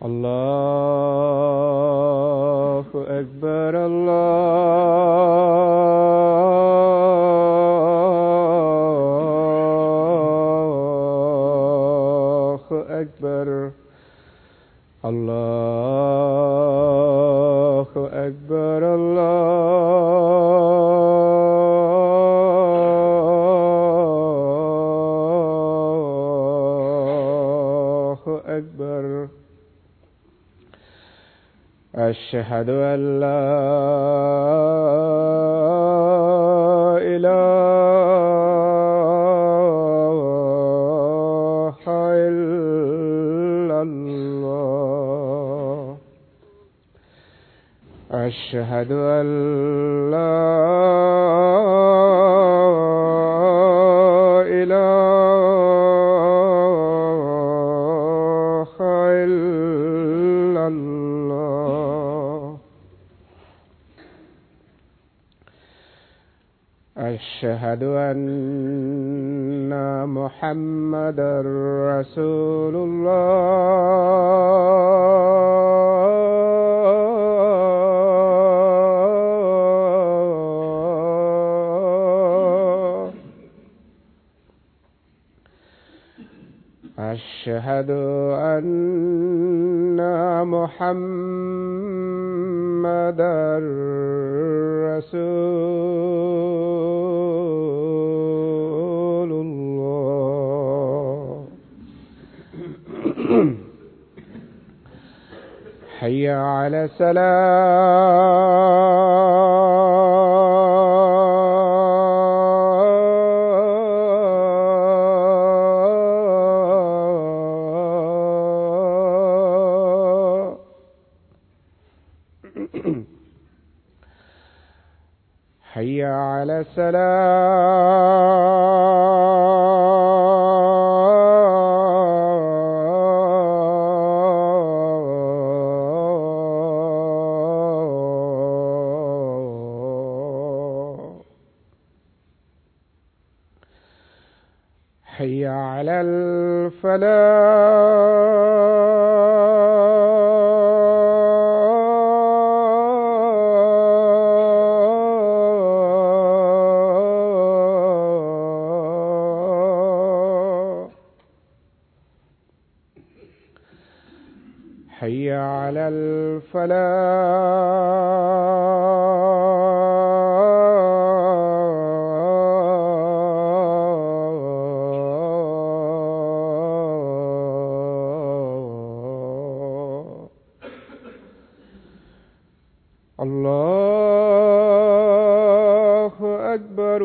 الله أكبر الله أكبر الله أكبر الله أكبر. أشهد أن لا إله إلا الله. أشهد أن لا إله إلا الله. أشهد أن محمدا رسول الله. أشهد أن محمدا رسول الله. حي على الصلاة. حي على السلام. حي على الفلاح. حي على الفلاح. الله أكبر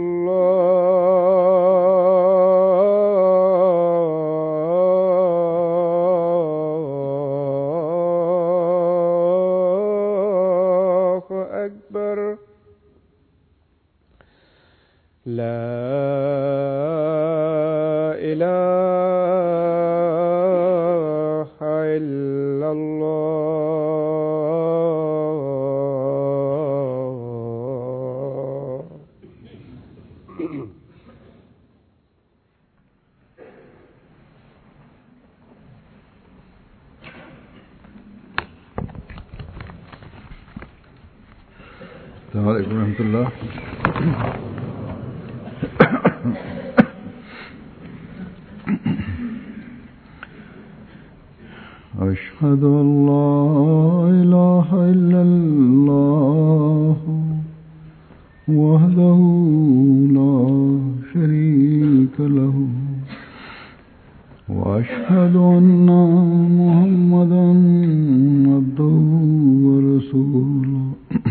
الله أكبر. لا إله إلا الله. السلام عليكم ورحمة الله. أشهد أن لا إله إلا الله وحده لا شريك له وأشهد أن محمدا عبده ورسوله.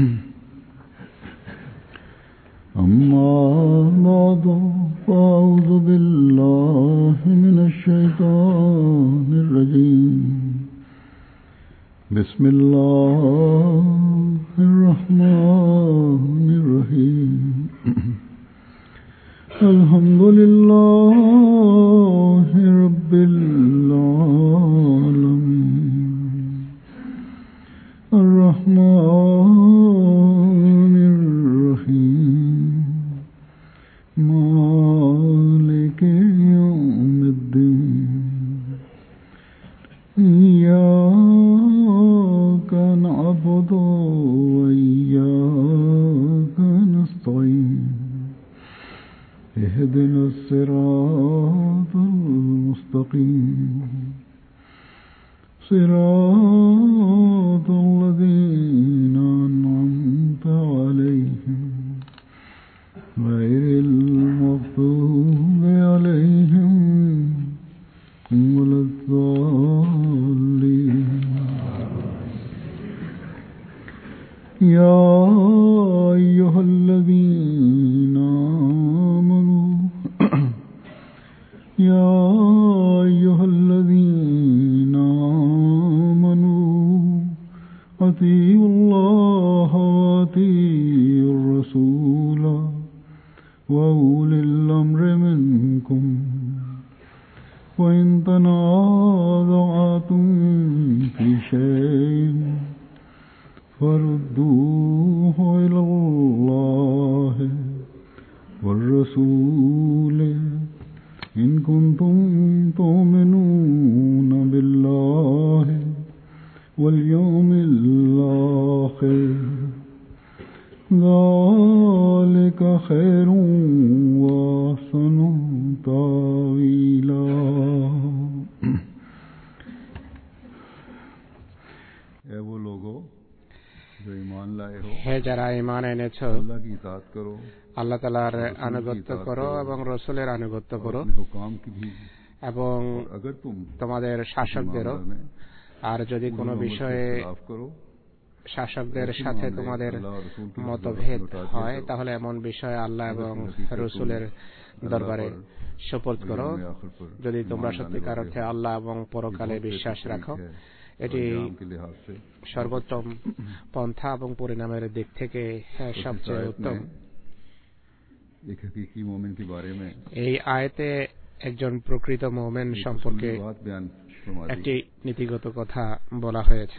أما بعد فأعوذ بالله من الشيطان الرجيم. بسم الله الرحمن الرحيم. الحمد لله رب العالمين. الرحمن الرحيم. مالك يوم الدين. إياك صراط الذين أنعمت عليهم غير المغضوب عليهم ولا الضالين. يا أيها الذين آمنوا أطيعوا الله وأطيعوا الرسول وأولي الأمر منكم وإن تنازعتم في شيء فردوه إلى الله والرسول إن كنتم تؤمنون بالله واليوم الآخر ذلك خير وأحسن تأويلا. वो लोगों जो ईमान लाए हो, হে যারা ঈমান এনেছো, अल्लाह की इताअत करो, আল্লাহ তাআলার আনুগত্য করো এবং রাসূলের আনুগত্য করো এবং তোমাদের শাসকদেরও। আর যদি কোনো বিষয়ে শাসকদের সাথে তোমাদের মতভেদ হয় তাহলে এমন বিষয়ে আল্লাহ এবং রাসূলের দরবারে সুপারিশ করো। যদি তোমরা সত্যিকার অর্থে আল্লাহ এবং পরকালে বিশ্বাস রাখো, এটি সর্বোত্তম পন্থা এবং পরিণামের দিক থেকে সবচেয়ে উত্তম। এই আয়াতে একজন প্রকৃত মুমিন সম্পর্কে একটি নীতিগত কথা বলা হয়েছে।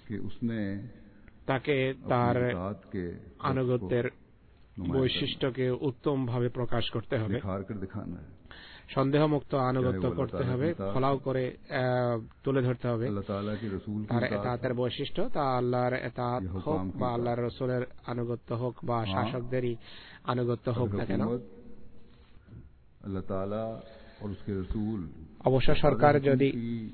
তাকে তার আনুগত্যের বৈশিষ্ট্যকে উত্তমভাবে প্রকাশ করতে হবে, সন্দেহমুক্ত আনুগত্য করতে হবে, ফলাও করে তুলে ধরতে হবে। তার এতাআতের বৈশিষ্ট্য তা আল্লাহর এতাআত হোক বা আল্লাহর রাসূলের আনুগত্য হোক বা শাসকদেরই আনুগত্য হোক না কেন। অবশ্য সরকার যদি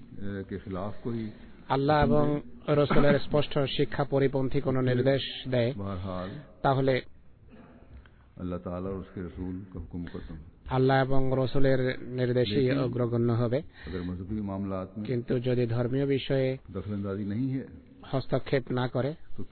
আল্লাহ এবং রাসূলের স্পষ্ট শিক্ষা পরিপন্থী কোনো নির্দেশ দেয় তাহলে আল্লাহ এবং রাসূলের নির্দেশই অগ্রগণ্য হবে। কিন্তু যদি ধর্মীয় বিষয়ে হস্তক্ষেপ না করে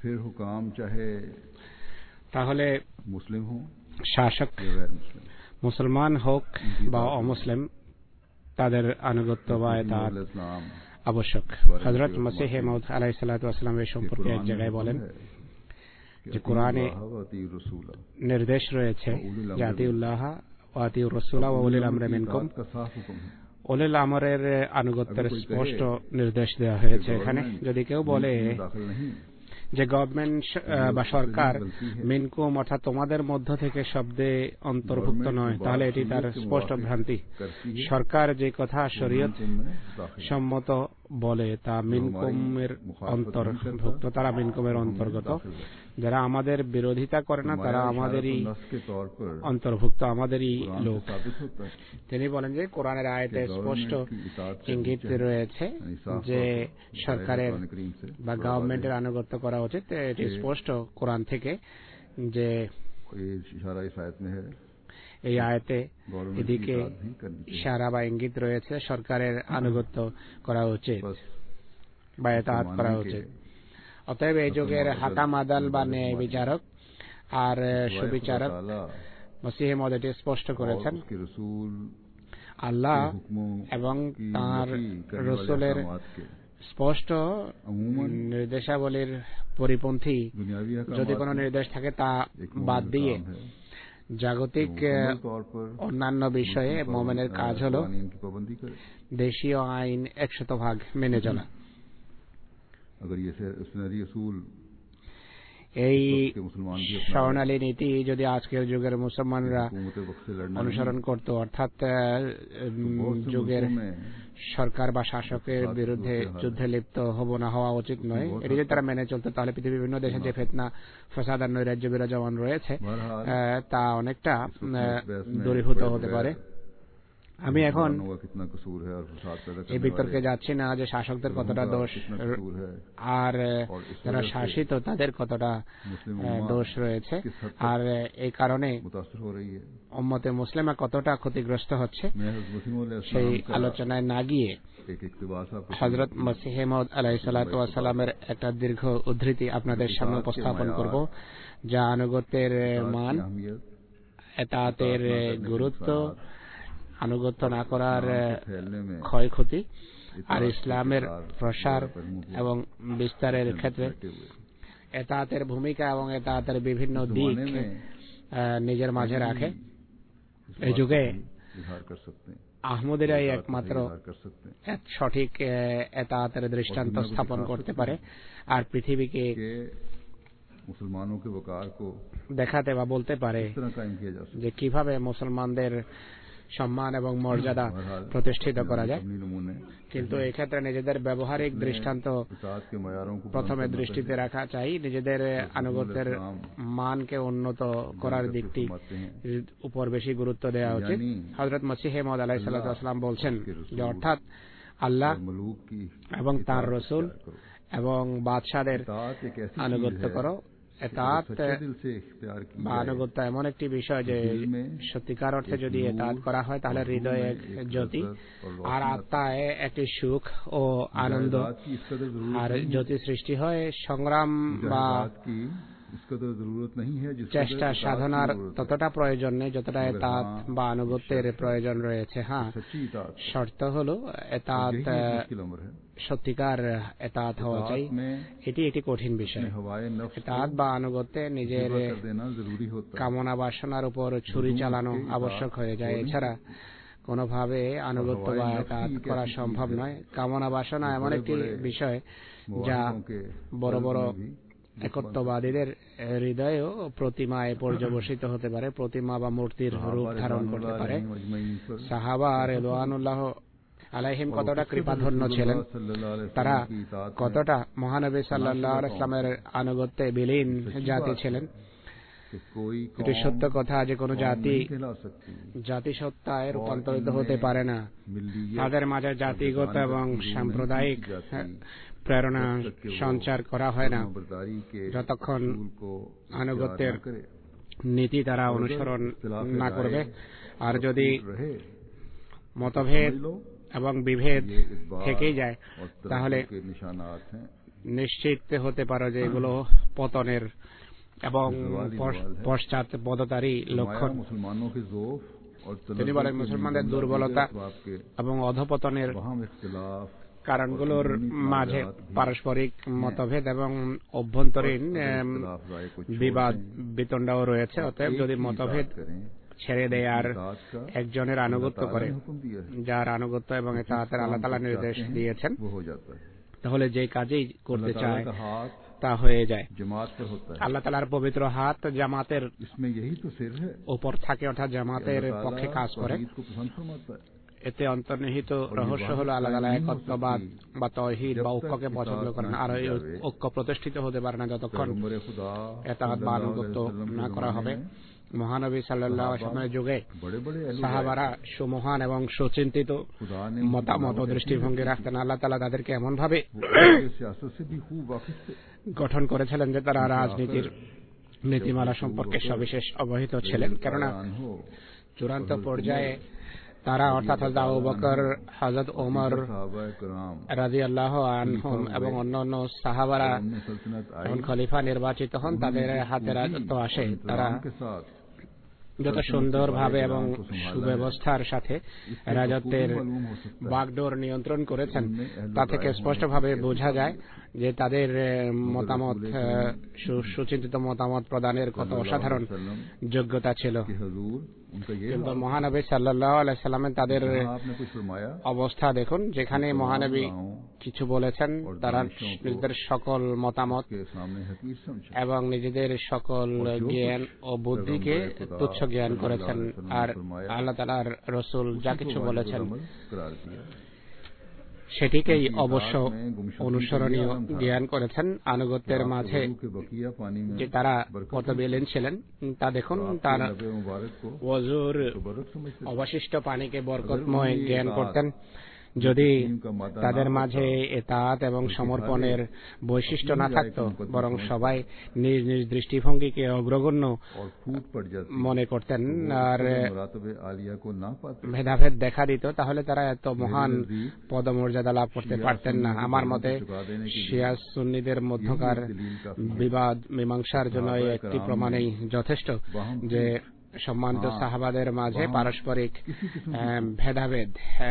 তাহলে শাসক মুসলমান হোক বা অমুসলিম তাদের আনুগত্য বা ইতাআত আবশ্যক। হযরত মসিহ মাউদ আলাইহিস সালাতু ওয়াস সালাম এই সম্পর্কে এক জায়গায় বলেন যে কোরআনে নির্দেশ রয়েছে যে আতিউল্লাহ ওয়া আতিউর রাসূল ওয়া উলিল আমরি মিনকুম। উলিল আমরের আনুগত্যের স্পষ্ট নির্দেশ দেওয়া হয়েছে এখানে। যদি কেউ বলে যে গভর্নমেন্ট বা সরকার মিনকুম অর্থাৎ তোমাদের মধ্য থেকে শব্দে অন্তর্ভুক্ত নয়, তাহলে এটি তার স্পষ্ট ভ্রান্তি। সরকার যে কথা শরীয়ত সম্মত বলে তা মিনকুমের অন্তর্ভুক্ত, তারা মিনকুমের অন্তর্গত। যারা আমাদের বিরোধিতা করে না তারা আমাদেরই অন্তর্ভুক্ত, আমাদেরই লোক। তিনি বলেন যে কোরআনের আয়াতে স্পষ্ট ইঙ্গিত রয়েছে যে সরকারের বা গভর্নমেন্টের আনুগত্য করা উচিত। এটি স্পষ্ট কোরআন থেকে যে এই আয়াতে এদিকে ইশারা বা ইঙ্গিত রয়েছে সরকারের আনুগত্য করা উচিত বা ইতাআত করা উচিত। অতএব এই যুগের হাকাম আদাল বা ন্যায় বিচারক আর সুবিচারক মসিহ মাউদ এটি স্পষ্ট করেছেন। আল্লাহ এবং তাঁর রাসূলের স্পষ্ট নির্দেশাবলীর পরিপন্থী যদি কোনো নির্দেশ থাকে তা বাদ দিয়ে জাগতিক অন্যান্য বিষয়ে মুমিনের কাজ হল দেশীয় আইন 100% মেনে চলা। এই স্বর্ণালী নীতি যদি আজকের যুগের মুসলমানরা অনুসরণ করত, অর্থাৎ যুগের সরকার বা শাসকের বিরুদ্ধে যুদ্ধে লিপ্ত হব না, হওয়া উচিত নয়, এটি যদি তারা মেনে চলত তাহলে পৃথিবীর বিভিন্ন দেশে যে ফিতনা ফাসাদ আর নৈরাজ্য বিরাজমান রয়েছে তা অনেকটা দূরীভূত হতে পারে। আমি এখন এই বিতর্কে যাচ্ছি না যে শাসকদের কতটা দোষ আর যারা শাসিত তাদের কতটা দোষ রয়েছে, আর এই কারণে উম্মতে মুসলিমা কতটা ক্ষতিগ্রস্ত হচ্ছে সেই আলোচনায় না গিয়ে হযরত মসিহ মাউদ আলাইহিস সালাতু ওয়াস সালামের একটা দীর্ঘ উদ্ধৃতি আপনাদের সামনে উপস্থাপন করব, যা আনুগত্যের মান, এতাতের গুরুত্ব, আনুগত্য না করার ক্ষয়ক্ষতি আর ইসলামের প্রসার এবং বিস্তারের ক্ষেত্রে এতাতের ভূমিকা এবং এতাতের বিভিন্ন দিক নিজের মাঝে রাখে। এই যুগে আহমদীরাই একমাত্র সঠিক এতাতের দৃষ্টান্ত স্থাপন করতে পারে আর পৃথিবীকে দেখাতে বা বলতে পারে যে কিভাবে মুসলমানদের সম্মান এবং মর্যাদা প্রতিষ্ঠিত করা যায়। কিন্তু এই ক্ষেত্রে নিজেদের ব্যবহারিক দৃষ্টান্ত প্রথমে দৃষ্টিতে রাখা চাই, নিজেদের আনুগত্যের মানকে উন্নত করার দিকটি উপর বেশি গুরুত্ব দেওয়া উচিত। হযরত মসিহ মাউদ আলাইহিস সালাতু ওয়াস সালাম বলছেন যে অর্থাৎ আল্লাহ এবং তার রাসূল এবং বাদশাদের আনুগত্য করো। এতাত বা আনুগত্য এমন একটি বিষয় যে সত্যিকার অর্থে যদি এতাত করা হয় তাহলে হৃদয়ে জ্যোতি আর আত্মায় একটি সুখ ও আনন্দ আর জ্যোতি সৃষ্টি হয়। সংগ্রাম বা চেষ্টা সাধনার ততটা প্রয়োজন নেই যতটা এতাত বা আনুগত্যের প্রয়োজন রয়েছে। হ্যাঁ, শর্ত হলো এতাত সত্যিকার এতাত হওয়া চাই। এটি একটি কঠিন বিষয়। এতাত বা আনুগত্যে নিজের কামনা বাসনার উপর ছুরি চালানো আবশ্যক হয়ে যায়, এছাড়া কোনোভাবে আনুগত্য বা এতাত করা সম্ভব নয়। কামনা বাসনা এমন একটি বিষয় যা বড় বড় একত্ববাদীদের হৃদয়েও প্রতিমায় পর্যবসিত হতে পারে, প্রতিমা বা মূর্তির রূপ ধারণ করতে পারে। সাহাবা রিদওয়ানুল্লাহ আলাইহিম কতটা কৃপাধন্য ছিলেন, তারা কতটা মহানবী সাল্লাল্লাহু আলাইহি ওয়াসাল্লামের আনুগত্যে বিলীন জাতি ছিলেন। এটি সত্য কথা যে কোনো জাতিসত্তায় রূপান্তরিত হতে পারে না। তাদের মাঝে জাতিগত এবং সাম্প্রদায়িক প্রেরণা সঞ্চার করা হয় না যতক্ষণ আনুগত্যের নীতি তারা অনুসরণ না করবে। আর যদি মতভেদ এবং বিভেদ থেকেই যায় তাহলে নিশ্চিত হতে পারো যে এগুলো পতনের এবং পশ্চাৎপদতারই লক্ষণ। তিনি বলেন মুসলমানদের দুর্বলতা এবং অধঃপতনের কারণগুলোর মাঝে পারস্পরিক মতভেদ এবং অভ্যন্তরীণ বিবাদ বিতণ্ডাও রয়েছে। অতএব যদি মতভেদ ছেড়ে দেয় আর একজনের আনুগত্য করে, যার আনুগত্য এবং এতাআতের আল্লাহ তাআলা নির্দেশ দিয়েছেন, তাহলে যে কাজেই করতে চায় তা হয়ে যায়। আল্লাহ তাআলার পবিত্র হাত জামাতের উপর থাকে, অর্থাৎ জামাতের পক্ষে কাজ করে। এতে অন্তর্নিহিত রহস্য হলো আল্লাহ তাআলা একত্ববাদ বা তাওহীদ বা ঐক্যকে পছন্দ করেন। আর এই ঐক্য প্রতিষ্ঠিত হতে পারে না যতক্ষণ এতাআত বা আনুগত্য না করা হবে। মহানবী সাল্লাল্লাহু আলাইহি ওয়াসাল্লামের যুগে সাহাবারা সুমহান এবং সুচিন্তিত মতামত ও দৃষ্টিভঙ্গি রাখতেন। আল্লাহ তাআলা তাদেরকে এমন ভাবে গঠন করেছিলেন যে তারা রাজনীতির নীতিমালা সম্পর্কে সবিশেষ অবহিত ছিলেন, কেননা চূড়ান্ত পর্যায়ে তারা অর্থাৎ হযরত আবু বকর, হযরত ওমর রাদিয়াল্লাহু আনহুম এবং অন্যান্য সাহাবারা যখন খলিফা নির্বাচিত হন, তাদের হাতে রাজত্ব আসে। তারা যত সুন্দরভাবে এবং সুব্যবস্থার সাথে রাজত্বের বাগডোর নিয়ন্ত্রণ করেছেন, তা থেকে স্পষ্টভাবে বোঝা যায় যে তাদের মতামত, সুচিন্তিত মতামত প্রদানের কত অসাধারণ যোগ্যতা ছিল। কিন্তু মহানবী সাল্লাল্লাহু আলাইহি ওয়াসাল্লাম তাদের অবস্থা দেখুন, যেখানে মহানবী কিছু বলেছেন, তারা নিজেদের সকল মতামত এবং নিজেদের সকল জ্ঞান ও বুদ্ধিকে তুচ্ছ জ্ঞান করেছেন, আর আল্লাহ তাআলার রাসূল যা কিছু বলেছেন সেটিকেই অবশ্য অনুসরণীয় জ্ঞান করেছেন। আনুগত্যের মাঝে যে তারা কত বিলীন ছিলেন তা দেখুন। তারা ওযুর অবশিষ্ট পানিকে বরকতময় জ্ঞান করতেন। যদি তাদের মাঝে ইতাআত এবং সমর্পণের বৈশিষ্ট্য না থাকত, বরং সবাই নিজ নিজ দৃষ্টিভঙ্গিকে অগ্রগণ্য মনে করতেন আর ভেদাভেদ দেখা দিত, তাহলে তারা এত মহান পদমর্যাদা লাভ করতে পারতেন না। আমার মতে শিয়া সুন্নিদের মধ্যকার বিবাদ মীমাংসার জন্য একটি প্রমাণই যথেষ্ট যে সম্মানিত সাহাবাদের মাঝে পারস্পরিক ভেদাভেদ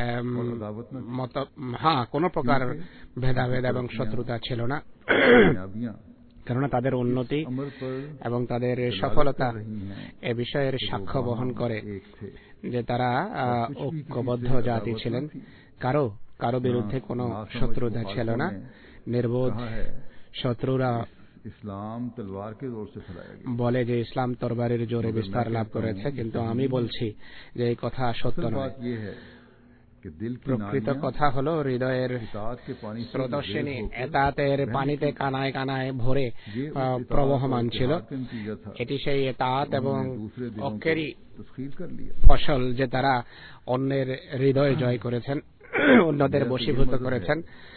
কোন প্রকার ভেদাভেদ এবং শত্রুতা ছিল না, কেননা তাদের উন্নতি এবং তাদের সফলতা এ বিষয়ের সাক্ষ্য বহন করে যে তারা ঐক্যবদ্ধ জাতি ছিলেন। কারো বিরুদ্ধে কোনো শত্রুতা ছিল না। নির্বোধ শত্রুরা ইসলাম তলোয়ার কে জোর সে ফেলায়া গয়া বলে যে ইসলাম তরবারির জোরে বিস্তার লাভ করেছে, কিন্তু আমি বলছি যে এই কথা সত্য নয়। প্রকৃত কথা হলো হৃদয়ের স্রোতস্বিনী ইতাআতের পানিতে কানায় কানায় ভরে প্রবহমান ছিল। এটি সেই ইতাআত এবং ঐক্যেরই ফসল যে তারা অন্যের হৃদয় জয় করেছেন, অন্যদের বশীভূত করেছেন।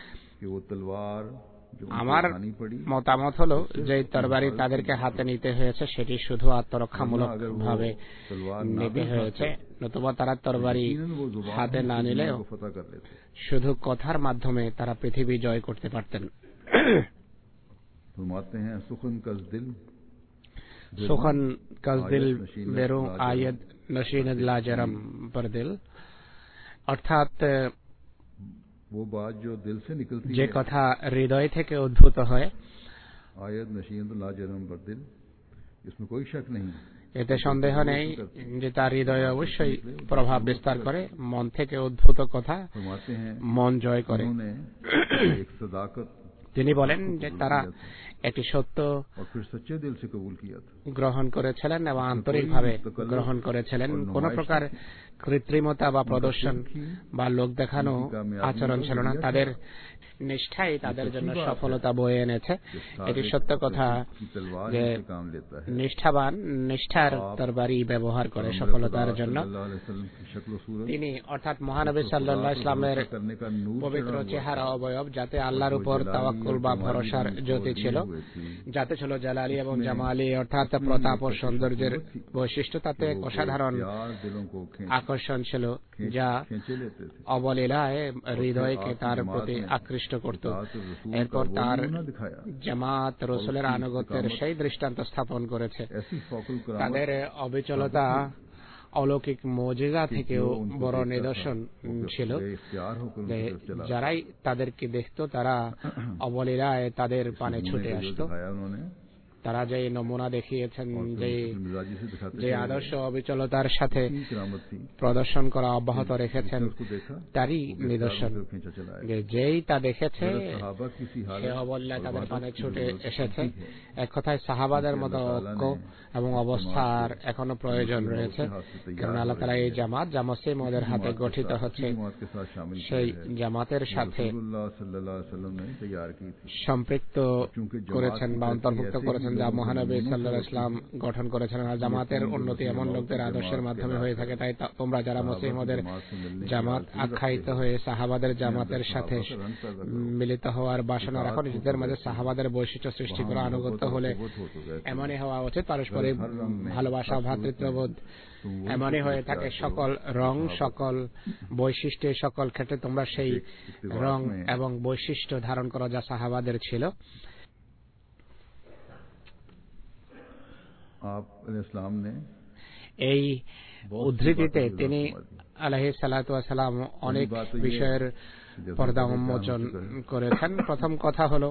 আমার মতামত হলো যে তরবারি তাদেরকে হাতে নিতে হয়েছে সেটি শুধু আত্মরক্ষামূলক ভাবে নিতে হয়েছে, নতুবা তারা তরবারি হাতে না নিলেও শুধু কথার মাধ্যমে তারা পৃথিবী জয় করতে পারতেন। সুখন কাজদিল বেরু আয়াত নশীনদ লাজরম পর দিল, অর্থাৎ যে কথা হৃদয় থেকে উদ্ভূত হয় এতে সন্দেহ নেই যে তার হৃদয়ে অবশ্যই প্রভাব বিস্তার করে। মন থেকে উদ্ভূত কথা মন জয় করে। তিনি বলেন যে তারা এটি সত্য গ্রহণ করেছিলেন এবং আন্তরিকভাবে গ্রহণ করেছিলেন। কোন প্রকার কৃত্রিমতা বা প্রদর্শন বা লোক দেখানো আচরণ ছিল না। তাদের নিষ্ঠাই তাদের জন্য সফলতা বয়ে এনেছে। এটি সত্য কথা যে নিষ্ঠাবান নিষ্ঠার তরবারি ব্যবহার করে সফলতার জন্য। তিনি অর্থাৎ মহানবী সাল্লাল্লাহু আলাইহি ওয়াসাল্লামের পবিত্র চেহারা অবয়ব, যাতে আল্লাহর উপর তাওয়াক্কুল বা ভরসার জ্যোতি ছিল, যাতে ছিল জালালি এবং জামালি অর্থাৎ প্রতাপ ও সৌন্দর্যের বৈশিষ্ট্য, তাতে অসাধারণ আকর্ষণ ছিল যা অবলীলায় হৃদয়কে তার প্রতি আকৃষ্ট করত। এরপর তার জামাত রাসূলের আনুগত্যের সেই দৃষ্টান্ত স্থাপন করেছে। তাদের অবিচলতা অলৌকিক মুজিজা থেকেও বড় নিদর্শন ছিল। যারাই তাদেরকে দেখত তারা অবলীলায় তাদের পানে ছুটে আসত। তারা যে নমুনা দেখিয়েছেন, যে আদর্শ অবিচলতার সাথে প্রদর্শন করা অব্যাহত রেখেছেন, তারই নিদর্শন যে যেই তা দেখেছে সে অবলীলায় তাদের পানে ছুটে এসেছে। এক কথায় সাহাবাদের মতো ঐক্য এবং অবস্থার এখনো প্রয়োজন রয়েছে, কারণ আল্লাহ তাআলা এই জামাত যা মুসলিমদের হাতে গঠিত হচ্ছে সেই জামাতের সাথে সম্পৃক্ত করেছেন বা অন্তর্ভুক্ত করেছেন যা মহানবী সাল্লাল্লাহু আলাইহি ওয়াসাল্লাম গঠন করেছেন। আর জামাতের উন্নতি এমন লোকদের আদর্শের মাধ্যমে হয়ে থাকে। তাই তোমরা যারা মুসলিমদের জামাত আখ্যায়িত হয়ে সাহাবাদের জামাতের সাথে মিলিত হওয়ার বাসনা রাখো, নিজেদের মাঝে সাহাবাদের বৈশিষ্ট্য সৃষ্টি করা আনুগত্য হলে এমনই হওয়া উচিত। পারস্পরিক ভালোবাসা, ভ্রাতৃত্ববোধ এমনই হয়ে থাকে। সকল রং, সকল বৈশিষ্ট্যে, সকল ক্ষেত্রে তোমরা সেই রং এবং বৈশিষ্ট্য ধারণ করো যা সাহাবাদের ছিল। এই উদ্ধৃতিতে তিনি আলাইহিস সালাতু ওয়াস সালাম অনেক বিষয়ের পর্দা উন্মোচন করেছেন। প্রথম কথা হলো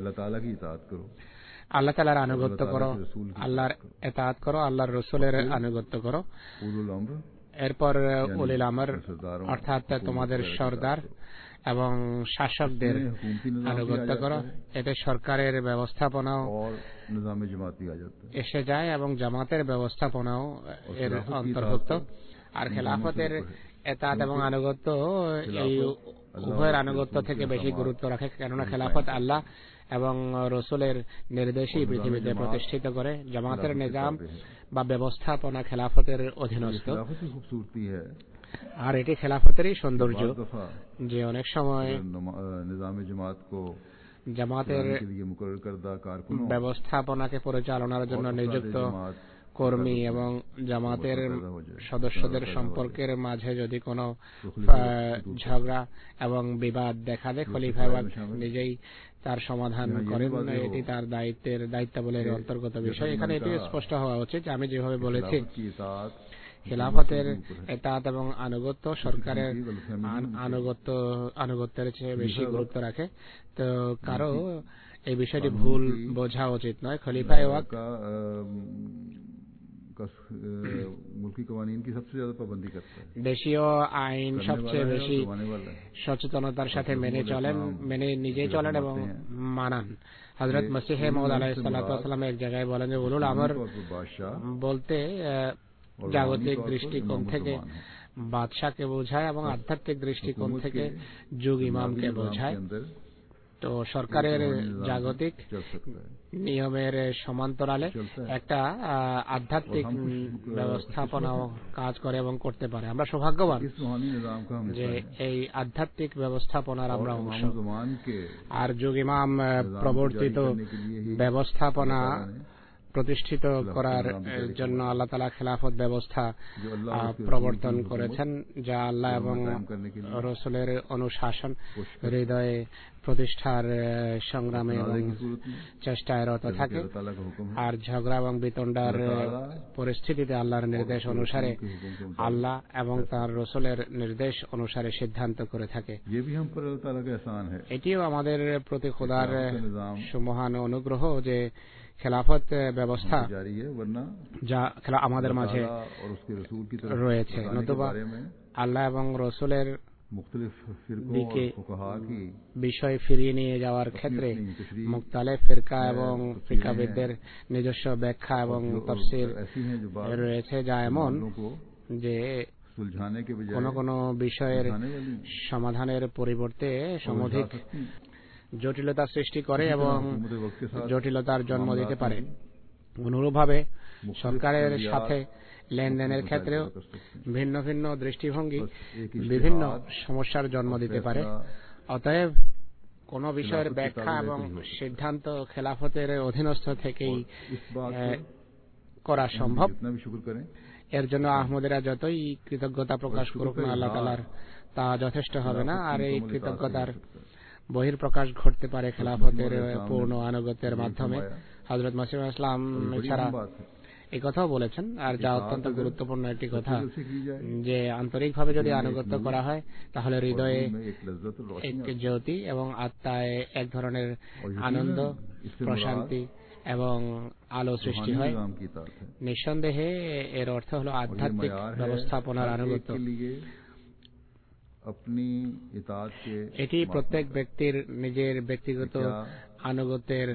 আল্লাহ তাআলার আনুগত্য করো, আল্লাহর ইতাআত করো, আল্লাহর রাসূলের আনুগত্য করো। এরপর উলিল আমর অর্থাৎ তোমাদের সরদার এবং শাসকদের আনুগত্য করো। এতে সরকারের ব্যবস্থাপনাও এসে যায় এবং জামাতের ব্যবস্থাপনাও এর অন্তর্ভুক্ত। আর খেলাফতের ইতাআত এবং আনুগত্য এই উভয়ের আনুগত্য থেকে বেশি গুরুত্ব রাখে, কেননা খেলাফত আল্লাহ এবং রসুলের নির্দেশই পৃথিবীতে প্রতিষ্ঠিত করে। জামাতের নিজাম বা ব্যবস্থাপনা খেলাফতের অধীনস্থ, আর এটি খেলাফতেরই সৌন্দর্য যে অনেক সময় জামাতের ব্যবস্থাপনাকে পরিচালনার জন্য নিযুক্ত কর্মী এবং জামাতের সদস্যদের সম্পর্কের মাঝে যদি কোনো ঝগড়া এবং বিবাদ দেখা দেয়, খলিফা নিজেই তার সমাধান করেন। এটি তার দায়িত্বাবলীর অন্তর্গত বিষয়। এখানে এটি স্পষ্ট হওয়া উচিত, আমি যেভাবে বলেছি খেলাফতের এতাত এবং আনুগত্য সরকারের আনুগত্যের চেয়ে বেশি গুরুত্ব রাখে। তো কারো এই বিষয়টি ভুল বোঝা উচিত নয়। খলিফা ওয়াক্ত দেশীয় আইন সবচেয়ে বেশি সচেতনতার সাথে মেনে নিজেই চলেন এবং মানান। হযরত মসিহ মাউদ আলাইহিস সালাতু ওয়াস সালাম এক জায়গায় বলেন যে উলুল আমর বলতে জাগতিক দৃষ্টিকোণ থেকে বাদশাকে বোঝায় এবং আধ্যাত্মিক দৃষ্টিকোণ থেকে যুগ ইমামকে বোঝায়। তো সরকারের জাগতিক নিয়মের সমান্তরালে একটা আধ্যাত্মিক ব্যবস্থাপনাও কাজ করে এবং করতে পারে। আমরা সৌভাগ্যবান যে এই আধ্যাত্মিক ব্যবস্থাপনার আমরা অংশ। আর যুগ ইমাম প্রবর্তিত ব্যবস্থাপনা প্রতিষ্ঠিত করার জন্য আল্লাহ তাআলা খেলাফত ব্যবস্থা প্রবর্তন করেছেন, যা আল্লাহ এবং রাসূলের অনুশাসন হৃদয়ে প্রতিষ্ঠার সংগ্রামে এবং চেষ্টায় রত থাকে। আর ঝগড়া এবং বিতণ্ডার পরিস্থিতিতে আল্লাহর নির্দেশ অনুসারে আল্লাহ এবং তার রাসূলের নির্দেশ অনুসারে সিদ্ধান্ত করে থাকে। এটিও আমাদের প্রতি খোদার সুমহান অনুগ্রহ যে খেলাফত ব্যবস্থা যা আমাদের মাঝে রয়েছে, নতুবা আল্লাহ এবং রাসূলের দিকে বিষয় ফিরিয়ে নিয়ে যাওয়ার ক্ষেত্রে মুখতালিফ ফিরকা এবং ফিকাবিদদের নিজস্ব ব্যাখ্যা এবং তাফসীর রয়েছে, যা এমন যে কোন কোন বিষয়ের সমাধানের পরিবর্তে সমধিক জটিলতা সৃষ্টি করে এবং জটিলতার জন্ম দিতে পারে। অনুরূপভাবে সরকারের সাথে লেনদেনের ক্ষেত্রেও ভিন্ন ভিন্ন দৃষ্টিভঙ্গি বিভিন্ন সমস্যার জন্ম দিতে পারে। অতএব কোন বিষয়ের ব্যাখ্যা এবং সিদ্ধান্ত খেলাফতের অধীনস্থ থেকেই করা সম্ভব। এর জন্য আহমদীরা যতই কৃতজ্ঞতা প্রকাশ করুক না আল্লাহ তাআলার, তা যথেষ্ট হবে না। আর এই কৃতজ্ঞতার বহিঃপ্রকাশ ঘটতে পারে খেলাফতের পূর্ণ আনুগত্যের মাধ্যমে। হযরত মসিহ ইসলাম এছাড়া এই কথাও বলেছেন, আর যা অত্যন্ত গুরুত্বপূর্ণ একটি কথা, যে আন্তরিকভাবে যদি আনুগত্য করা হয় তাহলে হৃদয়ে এক জ্যোতি এবং আত্মায় এক ধরনের আনন্দ, প্রশান্তি এবং আলো সৃষ্টি হয়। নিঃসন্দেহে এর অর্থ হলো আধ্যাত্মিক ব্যবস্থাপনার আনুগত্য। এটি প্রত্যেক ব্যক্তির নিজের ব্যক্তিগত আনুগত্যের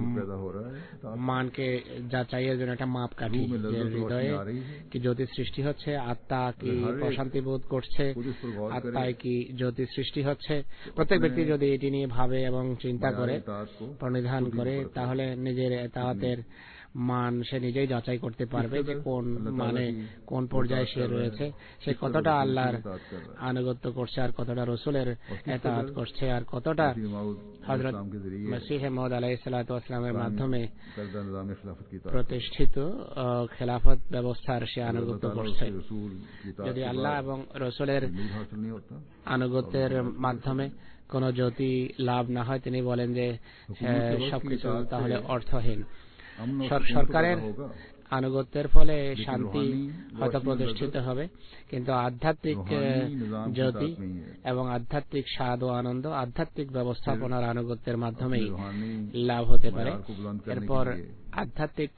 মানকে যাচাইয়ের জন্য একটা মাপকাঠি, যে হৃদয়ে কি জ্যোতি সৃষ্টি হচ্ছে, আত্মা কি প্রশান্তি বোধ করছে, আত্মায় কি জ্যোতি সৃষ্টি হচ্ছে। প্রত্যেক ব্যক্তি যদি এটি নিয়ে ভাবে এবং চিন্তা করে, প্রণিধান করে, তাহলে নিজের ইতাআতের মান সে নিজেই যাচাই করতে পারবে যে কোন মানে কোন পর্যায়ে সে রয়েছে, সে কতটা আল্লাহর আনুগত্য করছে আর কতটা রাসূলের ইতাআত করছে, আর কতটা হযরত মসিহ মাউদ আলাইহিস সালাতু ওয়াস সালামের মাধ্যমে প্রতিষ্ঠিত খেলাফত ব্যবস্থার সে আনুগত্য করছে। যদি আল্লাহ এবং রাসূলের আনুগত্যের মাধ্যমে কোন জ্যোতি লাভ না হয়, তিনি বলেন যে সবকিছু তাহলে অর্থহীন। সরকারের আনুগত্যের ফলে শান্তি হয়তো প্রতিষ্ঠিত হবে, কিন্তু আধ্যাত্মিক জ্যোতি এবং আধ্যাত্মিক স্বাদ ও আনন্দ আধ্যাত্মিক ব্যবস্থাপনার আনুগত্যের মাধ্যমেই লাভ হতে পারে। এরপর আধ্যাত্মিক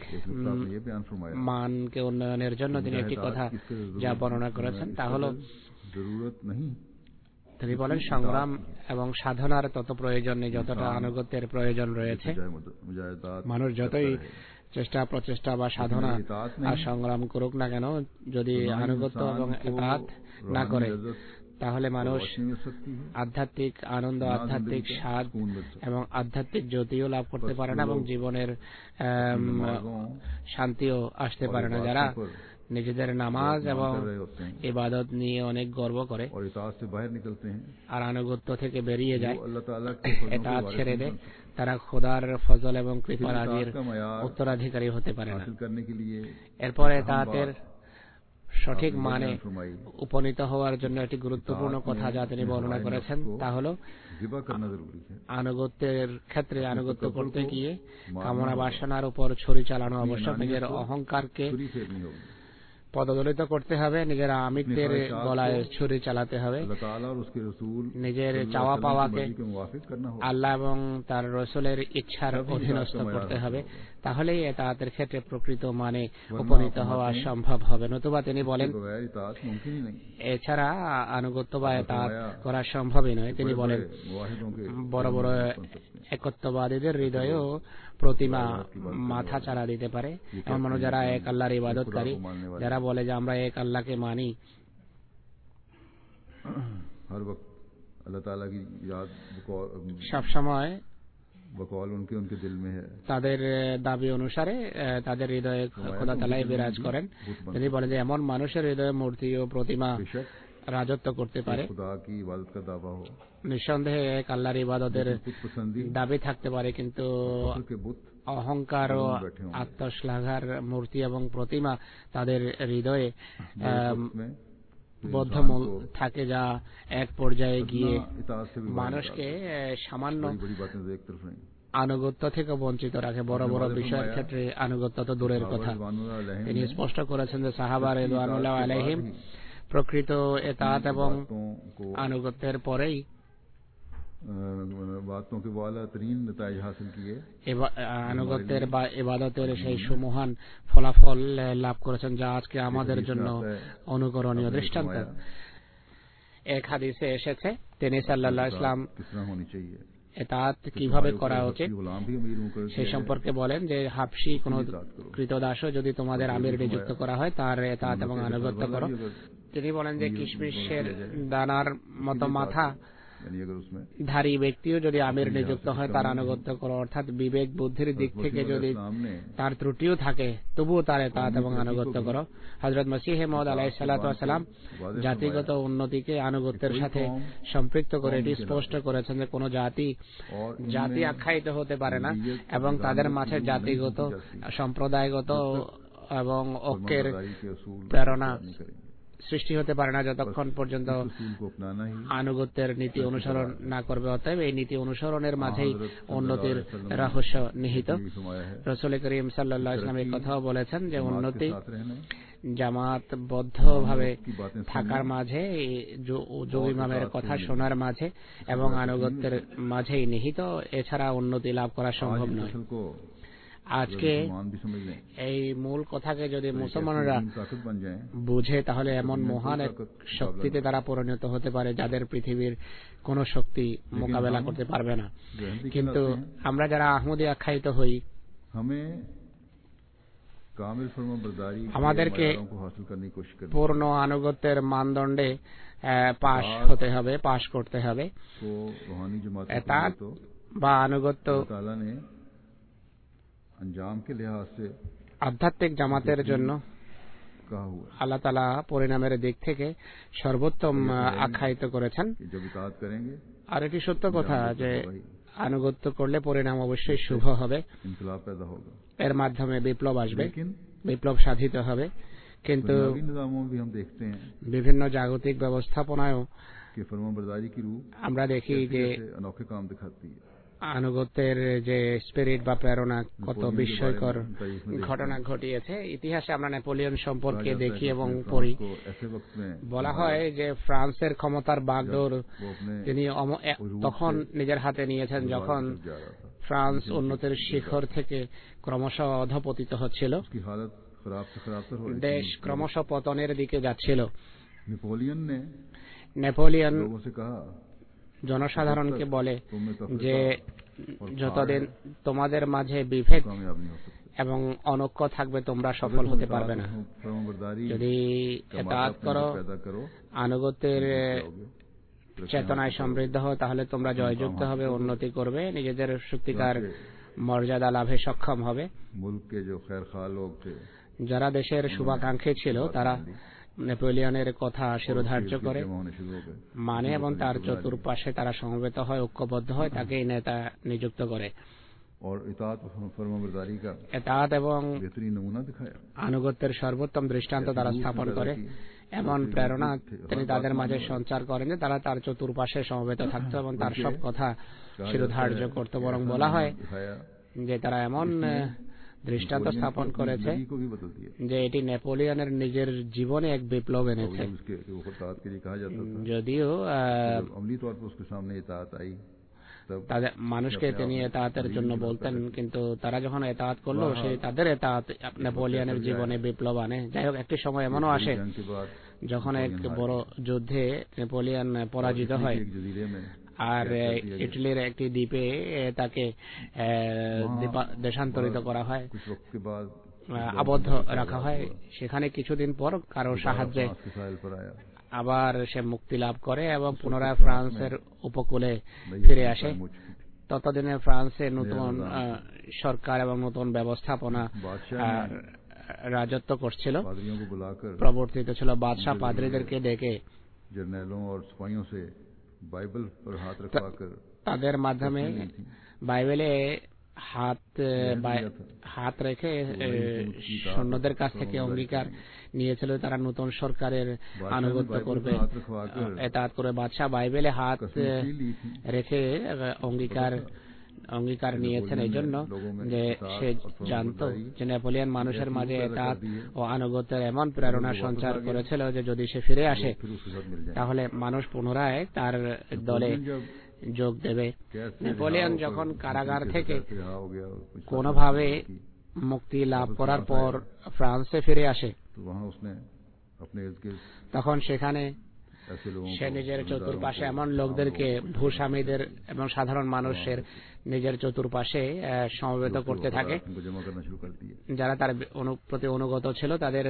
মানকে উন্নয়নের জন্য তিনি একটি কথা যা বর্ণনা করেছেন, তা হল তিনি বলেন সংগ্রাম এবং সাধনার তত প্রয়োজন নেই যতটা আনুগত্যের প্রয়োজন রয়েছে। মানুষ যতই চেষ্টা প্রচেষ্টা বা সাধনা আর সংগ্রাম করুক না কেন, যদি আনুগত্য এবং ইতাআত না করে, তাহলে মানুষ আধ্যাত্মিক আনন্দ, আধ্যাত্মিক স্বাদ এবং আধ্যাত্মিক জ্যোতিও লাভ করতে পারে না এবং জীবনের শান্তিও আসতে পারে না। যারা নিজেদের নামাজ এবং ইবাদত নিয়ে অনেক গর্ব করে আর আনুগত্য থেকে বেরিয়ে যায়, এটা ছেড়ে দেয়, তারা খোদার ফজল এবং কৃপা রাজির উত্তরাধিকারী হতে পারে না। এরপরে তাদের সঠিক মানে উপনীত হওয়ার জন্য একটি গুরুত্বপূর্ণ কথা যা তিনি বর্ণনা করেছেন তা হলো আনুগত্যের ক্ষেত্রে আনুগত্য করতে গিয়ে কামনা বাসনার উপর ছুরি চালানো আবশ্যক। নিজের অহংকারকে পদদলিত করতে হবে, নিজের আমিত্বের গলায় ছুরি চালাতে হবে, নিজের চাওয়া পাওয়াকে আল্লাহ এবং তার রসুলের ইচ্ছার অধীনস্থ করতে হবে। তাহলেই এতাআতের ক্ষেত্রে প্রকৃত মানে উপনীত হওয়া সম্ভব হবে। নতুবা তিনি বলেন এছাড়া আনুগত্য বা এতাআত করা সম্ভবই নয়। তিনি বলেন বড় বড় একত্ববাদীদের হৃদয়েও প্রতিমা মাথা চাড়া দিতে পারে। এমন মানুষ যারা এক আল্লাহর ইবাদতকারী, যারা বলে যে আমরা এক আল্লাহকে মানি, সব সময় তাদের দাবি অনুসারে তাদের হৃদয়ে খোদা তাআলাই বিরাজ করেন। তিনি বলেন যে এমন মানুষের হৃদয়ে মূর্তি ও প্রতিমা রাজত্ব করতে পারে। নিঃসন্দেহে এক আল্লাহর ইবাদতের দাবি থাকতে পারে, কিন্তু অহংকার ও আত্মশ্লাঘার মূর্তি এবং প্রতিমা তাদের হৃদয়ে বদ্ধমূল থাকে, যা এক পর্যায়ে গিয়ে মানুষকে সামান্য আনুগত্য থেকে বঞ্চিত রাখে। বড় বড় বিষয়ের ক্ষেত্রে আনুগত্য তো দূরের কথা। তিনি স্পষ্ট করেছেন যে সাহাবা রিদওয়ানুল্লাহ আলাইহিম প্রকৃত এতাআত এবং আনুগত্যের পরেই আনুগত্যের বা ইবাদতের সেই সুমহান ফলাফল লাভ করেছেন, যা আজকে আমাদের জন্য অনুকরণীয় দৃষ্টান্ত। এক হাদিসে এসেছে তিনি সাল্লাল্লাহু আলাইহি ওয়াসাল্লাম এতাআত কিভাবে করা উচিত সেই সম্পর্কে বলেন যে হাবশী কোন কৃতদাসও যদি তোমাদের আমির নিযুক্ত করা হয় তার এতাআত এবং আনুগত্য করো। তিনি বলেন যে কিশমিশের দানার মতো মাথা ধারী ব্যক্তিও যদি আমির নিযুক্ত হয় তার আনুগত্য করো, অর্থাৎ বিবেক বুদ্ধির দিক থেকে যদি তার ত্রুটিও থাকে তবুও তার এতাআত এবং আনুগত্য করো। হযরত মসিহ মাউদ আলাইহিস সালাতু ওয়াস সালাম জাতিগত উন্নতিকে আনুগত্যের সাথে সম্পৃক্ত করে এটি স্পষ্ট করেছেন যে কোন জাতি আখ্যায়িত হতে পারে না এবং তাদের মাঝে জাতিগত, সম্প্রদায়গত এবং ঐক্যের প্রেরণা সৃষ্টি হতে পারে না যতক্ষণ পর্যন্ত আনুগত্যের নীতি অনুসরণ না করবে। অতএব এই নীতি অনুসরণের মাঝেই উন্নতির রহস্য নিহিত। রাসূল করিম সাল্লাল্লাহু আলাইহি ওয়াসাল্লাম এই কথাও বলেছেন যে উন্নতি জামাতবদ্ধভাবে থাকার মাঝে, যোগ ইমামের কথা শোনার মাঝে এবং আনুগত্যের মাঝেই নিহিত, এছাড়া উন্নতি লাভ করা সম্ভব নয়। আজকে এই মূল কথাকে যদি মুসলমানরা বুঝে তাহলে এমন মহান এক শক্তিতে তারা পরিণত হতে পারে যাদের পৃথিবীর কোন শক্তি মোকাবেলা করতে পারবে না। কিন্তু আমরা যারা আহমদী আখ্যায়িত হই, আমাদেরকে পূর্ণ আনুগত্যের মানদণ্ডে পাশ হতে হবে, পাশ করতে হবে। এতাআত বা আনুগত্য আধ্যাত্মিক জামাতের জন্য আল্লাহ তাআলা পরিণামের দিক থেকে সর্বোত্তম আখ্যায়িত করেছেন। আর এটি সত্য কথা যে আনুগত্য করলে পরিণাম অবশ্যই শুভ হবে, এর মাধ্যমে বিপ্লব আসবে, বিপ্লব সাধিত হবে। কিন্তু বিভিন্ন জাগতিক ব্যবস্থাপনায়ও আমরা দেখি যে আনুগত্যের যে স্পিরিট বা প্রেরণা কত বিস্ময়কর ঘটনা ঘটিয়েছে। ইতিহাসে আমরা নেপোলিয়ন সম্পর্কে দেখি এবং পড়ি। বলা হয় যে ফ্রান্সের ক্ষমতার বাগডোর তিনি তখন নিজের হাতে নিয়েছেন যখন ফ্রান্স উন্নতির শিখর থেকে ক্রমশ অধপতিত হচ্ছিল, দেশ ক্রমশ পতনের দিকে যাচ্ছিল। নেপোলিয়ন জনসাধারণকে বলে যে যতদিন তোমাদের মাঝে বিভেদ এবং অনক্ষ থাকবে তোমরা সফল হতে পারবে না। যদি ইতাআত করো, আনুগত্যের চেতনায় সমৃদ্ধ হও, তাহলে তোমরা জয়যুক্ত হবে, উন্নতি করবে, নিজেদের সত্যিকার মর্যাদা লাভে সক্ষম হবে। যারা দেশের শুভাকাঙ্ক্ষী ছিল তারা নেপোলিয়নের কথা শিরোধার্য করে মানে এবং তার চতুর্পাশে তারা সমবেত হয়, ঐক্যবদ্ধ হয়, তাকে নেতা নিযুক্ত করে। ইতাআত এবং আনুগত্যের সর্বোত্তম দৃষ্টান্ত তারা স্থাপন করে। এমন প্রেরণা তিনি তাদের মাঝে সঞ্চার করেন যে তারা তার চতুর্পাশে সমবেত থাকত এবং তার সব কথা শিরোধার্য করত। বরং বলা হয় যে তারা এমন দৃষ্টান্ত স্থাপন করেছে যে এটি নেপোলিয়নের নিজের জীবনে এক বিপ্লব এনেছে। যদিও তাদের মানুষকে তিনি ইতাআতের জন্য বলতেন, কিন্তু তারা যখন ইতাআত করলো সেই তাদের ইতাআত নেপোলিয়নের জীবনে বিপ্লব আনে। যাই হোক, একটি সময় এমনও আসে যখন এক বড় যুদ্ধে নেপোলিয়ন পরাজিত হয় আর ইটালির একটি দ্বীপে তাকে দেশান্তরিত করা হয়, আবদ্ধ রাখা হয়। সেখানে কিছুদিন পর কারো সাহায্যে আবার সে মুক্তি লাভ করে এবং পুনরায় ফ্রান্সের উপকূলে ফিরে আসে। ততদিনে ফ্রান্সে নতুন সরকার এবং নতুন ব্যবস্থাপনা রাজত্ব করছিল, প্রবর্তিত ছিল। বাদশাহ পাদ্রীদেরকে ডেকে তাদের মাধ্যমে বাইবেলে হাত রেখে সৈন্যদের কাছ থেকে অঙ্গীকার নিয়েছিল তারা নতুন সরকারের আনুগত্য করবে, ইতাআত করবে। বাদশাহ বাইবেলে হাত রেখে অঙ্গীকার নিয়েছেন এই জন্য যে সে জানত যে নেপোলিয়ন মানুষের মাঝে ইতাআত ও আনুগত্যের এমন প্রেরণা সঞ্চার করেছিল যে যদি সে ফিরে আসে তাহলে মানুষ পুনরায় তার দলে যোগ দেবে। নেপোলিয়ন যখন কারাগার থেকে কোনোভাবে মুক্তি লাভ করার পর ফ্রান্সে ফিরে আসে, তখন সেখানে সে নিজের চতুর্পাশে এমন লোকদেরকে, ভূস্বামীদের এবং সাধারণ মানুষের নিজের চতুর্পাশে সমবেত করতে থাকে যারা তার প্রতি অনুগত ছিল। তাদের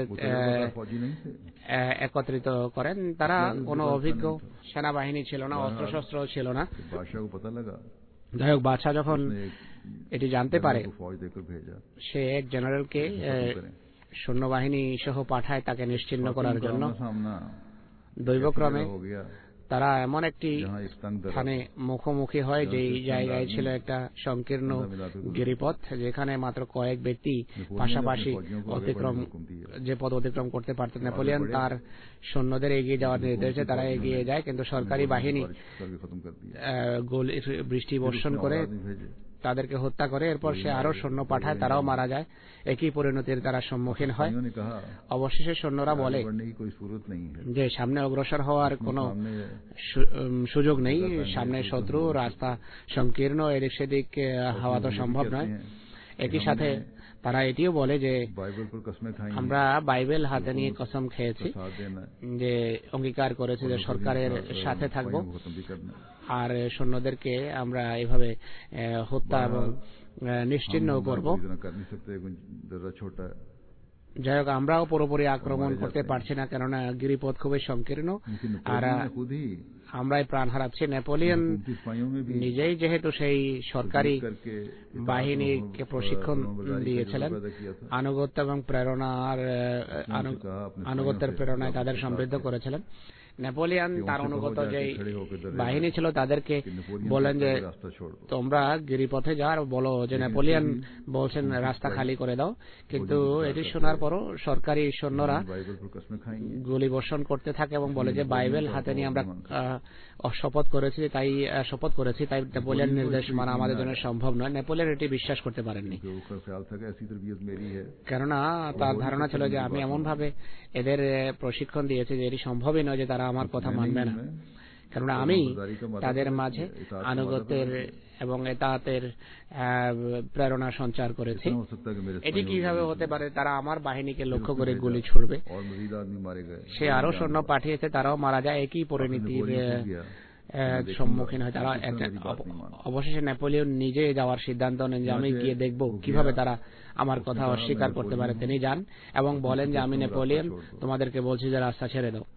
একত্রিত করেন। তারা কোনো অভিজ্ঞ সেনাবাহিনী ছিল না, অস্ত্রশস্ত্র ছিল না। যাই হোক, বাদশাহ যখন এটি জানতে পারে সে এক জেনারেলকে সৈন্যবাহিনী সহ পাঠায় তাকে নিশ্চিহ্ন করার জন্য। দৈবক্রমে তারা এমন একটি স্থানে মুখোমুখি হয় যেই জায়গায় ছিল একটা সংকীর্ণ গিরিপথ, যেখানে মাত্র কয়েক ব্যক্তি পাশাপাশি যে পথ অতিক্রম করতে পারতেন। নেপোলিয়ন তার সৈন্যদের এগিয়ে যাওয়ার নির্দেশ দেয়, তারা এগিয়ে যায়, কিন্তু সরকারি বাহিনী বৃষ্টি বর্ষণ করে তাদেরকে হত্যা করে। এরপর সে আরো সৈন্য পাঠায়, তারাও মারা যায়। একই পরিণতির তারা সম্মুখীন হয়। অবশেষে সৈন্যরা বলে যে সামনে অগ্রসর হওয়ার কোনো সুযোগ নেই, সামনে শত্রু, রাস্তা সংকীর্ণ, এদিক সেদিক হওয়া তো সম্ভব নয়। একই সাথে তারা এটিও বলে যে আমরা বাইবেল হাতে নিয়ে কসম খেয়েছি, যে অঙ্গীকার করেছি যে সরকারের সাথে থাকব, আর সৈন্যদেরকে আমরা এভাবে হত্যা এবং নিশ্চিহ্ন করব। যাই হোক, আমরাও পুরোপুরি আক্রমণ করতে পারছি না, কেননা গিরিপথ খুবই সংকীর্ণ আর আমরাই প্রাণ হারাচ্ছি। নেপোলিয়ন নিজেই যেহেতু সেই সরকারি বাহিনীকে প্রশিক্ষণ দিয়েছিলেন, আনুগত্য এবং আনুগত্যের প্রেরণায় তাদের সমৃদ্ধ করেছিলেন। নেপোলিয়ন তার অনুগত যে বাহিনী ছিল তাদেরকে বলেন যে তোমরা গিরিপথে যাও, বলো যে নেপোলিয়ন বলছেন রাস্তা খালি করে দাও। কিন্তু এটি শোনার পরও সরকারি সৈন্যরা গুলি বর্ষণ করতে থাকে এবং বলে যে বাইবেল হাতে নিয়ে আমরা শপথ করেছি, তাই নেপোলিয়ন নির্দেশ মানা আমাদের জন্য সম্ভব নয়। নেপোলিয়ন এটি বিশ্বাস করতে পারেননি, কেননা তার ধারণা ছিল যে আমি এমন ভাবে এদের প্রশিক্ষণ দিয়েছি যে এটি সম্ভবই নয় যে তারা আমার কথা মানবে না, কেননা আমি তাদের মাঝে আনুগত্যের এবং ইতাআতের প্রেরণা সঞ্চার করেছি। এটি কিভাবে হতে পারে? তারা আমার বাহিনীকে লক্ষ্য করে গুলি ছুড়বে। সে আরো সৈন্য পাঠিয়েছে, তারাও মারা যায়। একই পরিণতির সম্মুখীন হয়। তারা অবশেষে নেপোলিয়ন নিজে যাওয়ার সিদ্ধান্ত নেন যে আমি গিয়ে দেখব কিভাবে তারা আমার কথা অস্বীকার করতে পারে। তিনি যান এবং বলেন যে আমি নেপোলিয়ন, তোমাদেরকে বলছি যে রাস্তা ছেড়ে দাও।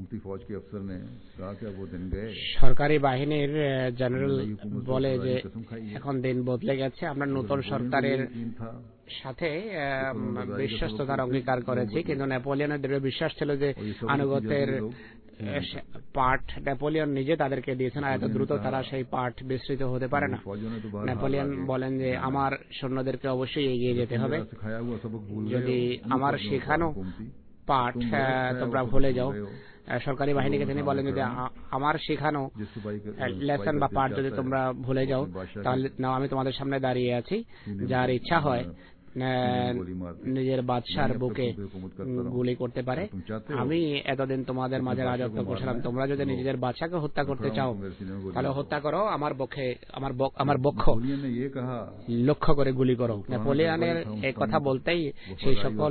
সরকারি বাহিনীর জেনারেল বলে যে এখন দিন বদলে গেছে, আমরা নতুন সরকারের সাথে বিশ্বস্ততার অঙ্গীকার করেছি, কিন্তু নেপোলিয়নের দৃঢ় বিশ্বাস ছিল যে আনুগত্যের পাঠ নেপোলিয়ন নিজে তাদেরকে দিয়েছেন, আর এত দ্রুত তারা সেই পাঠ বিস্তৃত হতে পারে না। নেপোলিয়ন বলেন যে আমার সৈন্যদেরকে অবশ্যই এগিয়ে যেতে হবে, যদি আমার শেখানো পাঠ তোমরা ভুলে যাও। সরকারি বাহিনীকে তিনি বলেন যদি আমার শেখানো লেসন বা পাঠ যদি তোমরা ভুলে যাও তাহলে নাও আমি তোমাদের সামনে দাঁড়িয়ে আছি, যার ইচ্ছা হয় নিজের বাদশার বুকে গুলি করতে পারে। আমি এতদিন তোমাদের মাঝে রাজত্ব করছিলাম, তোমরা যদি নিজেদের বাদশাকে হত্যা করতে চাও তাহলে হত্যা করো, আমার বক্ষ লক্ষ্য করে গুলি করো। নেপোলিয়নের এই কথা বলতেই সেই সকল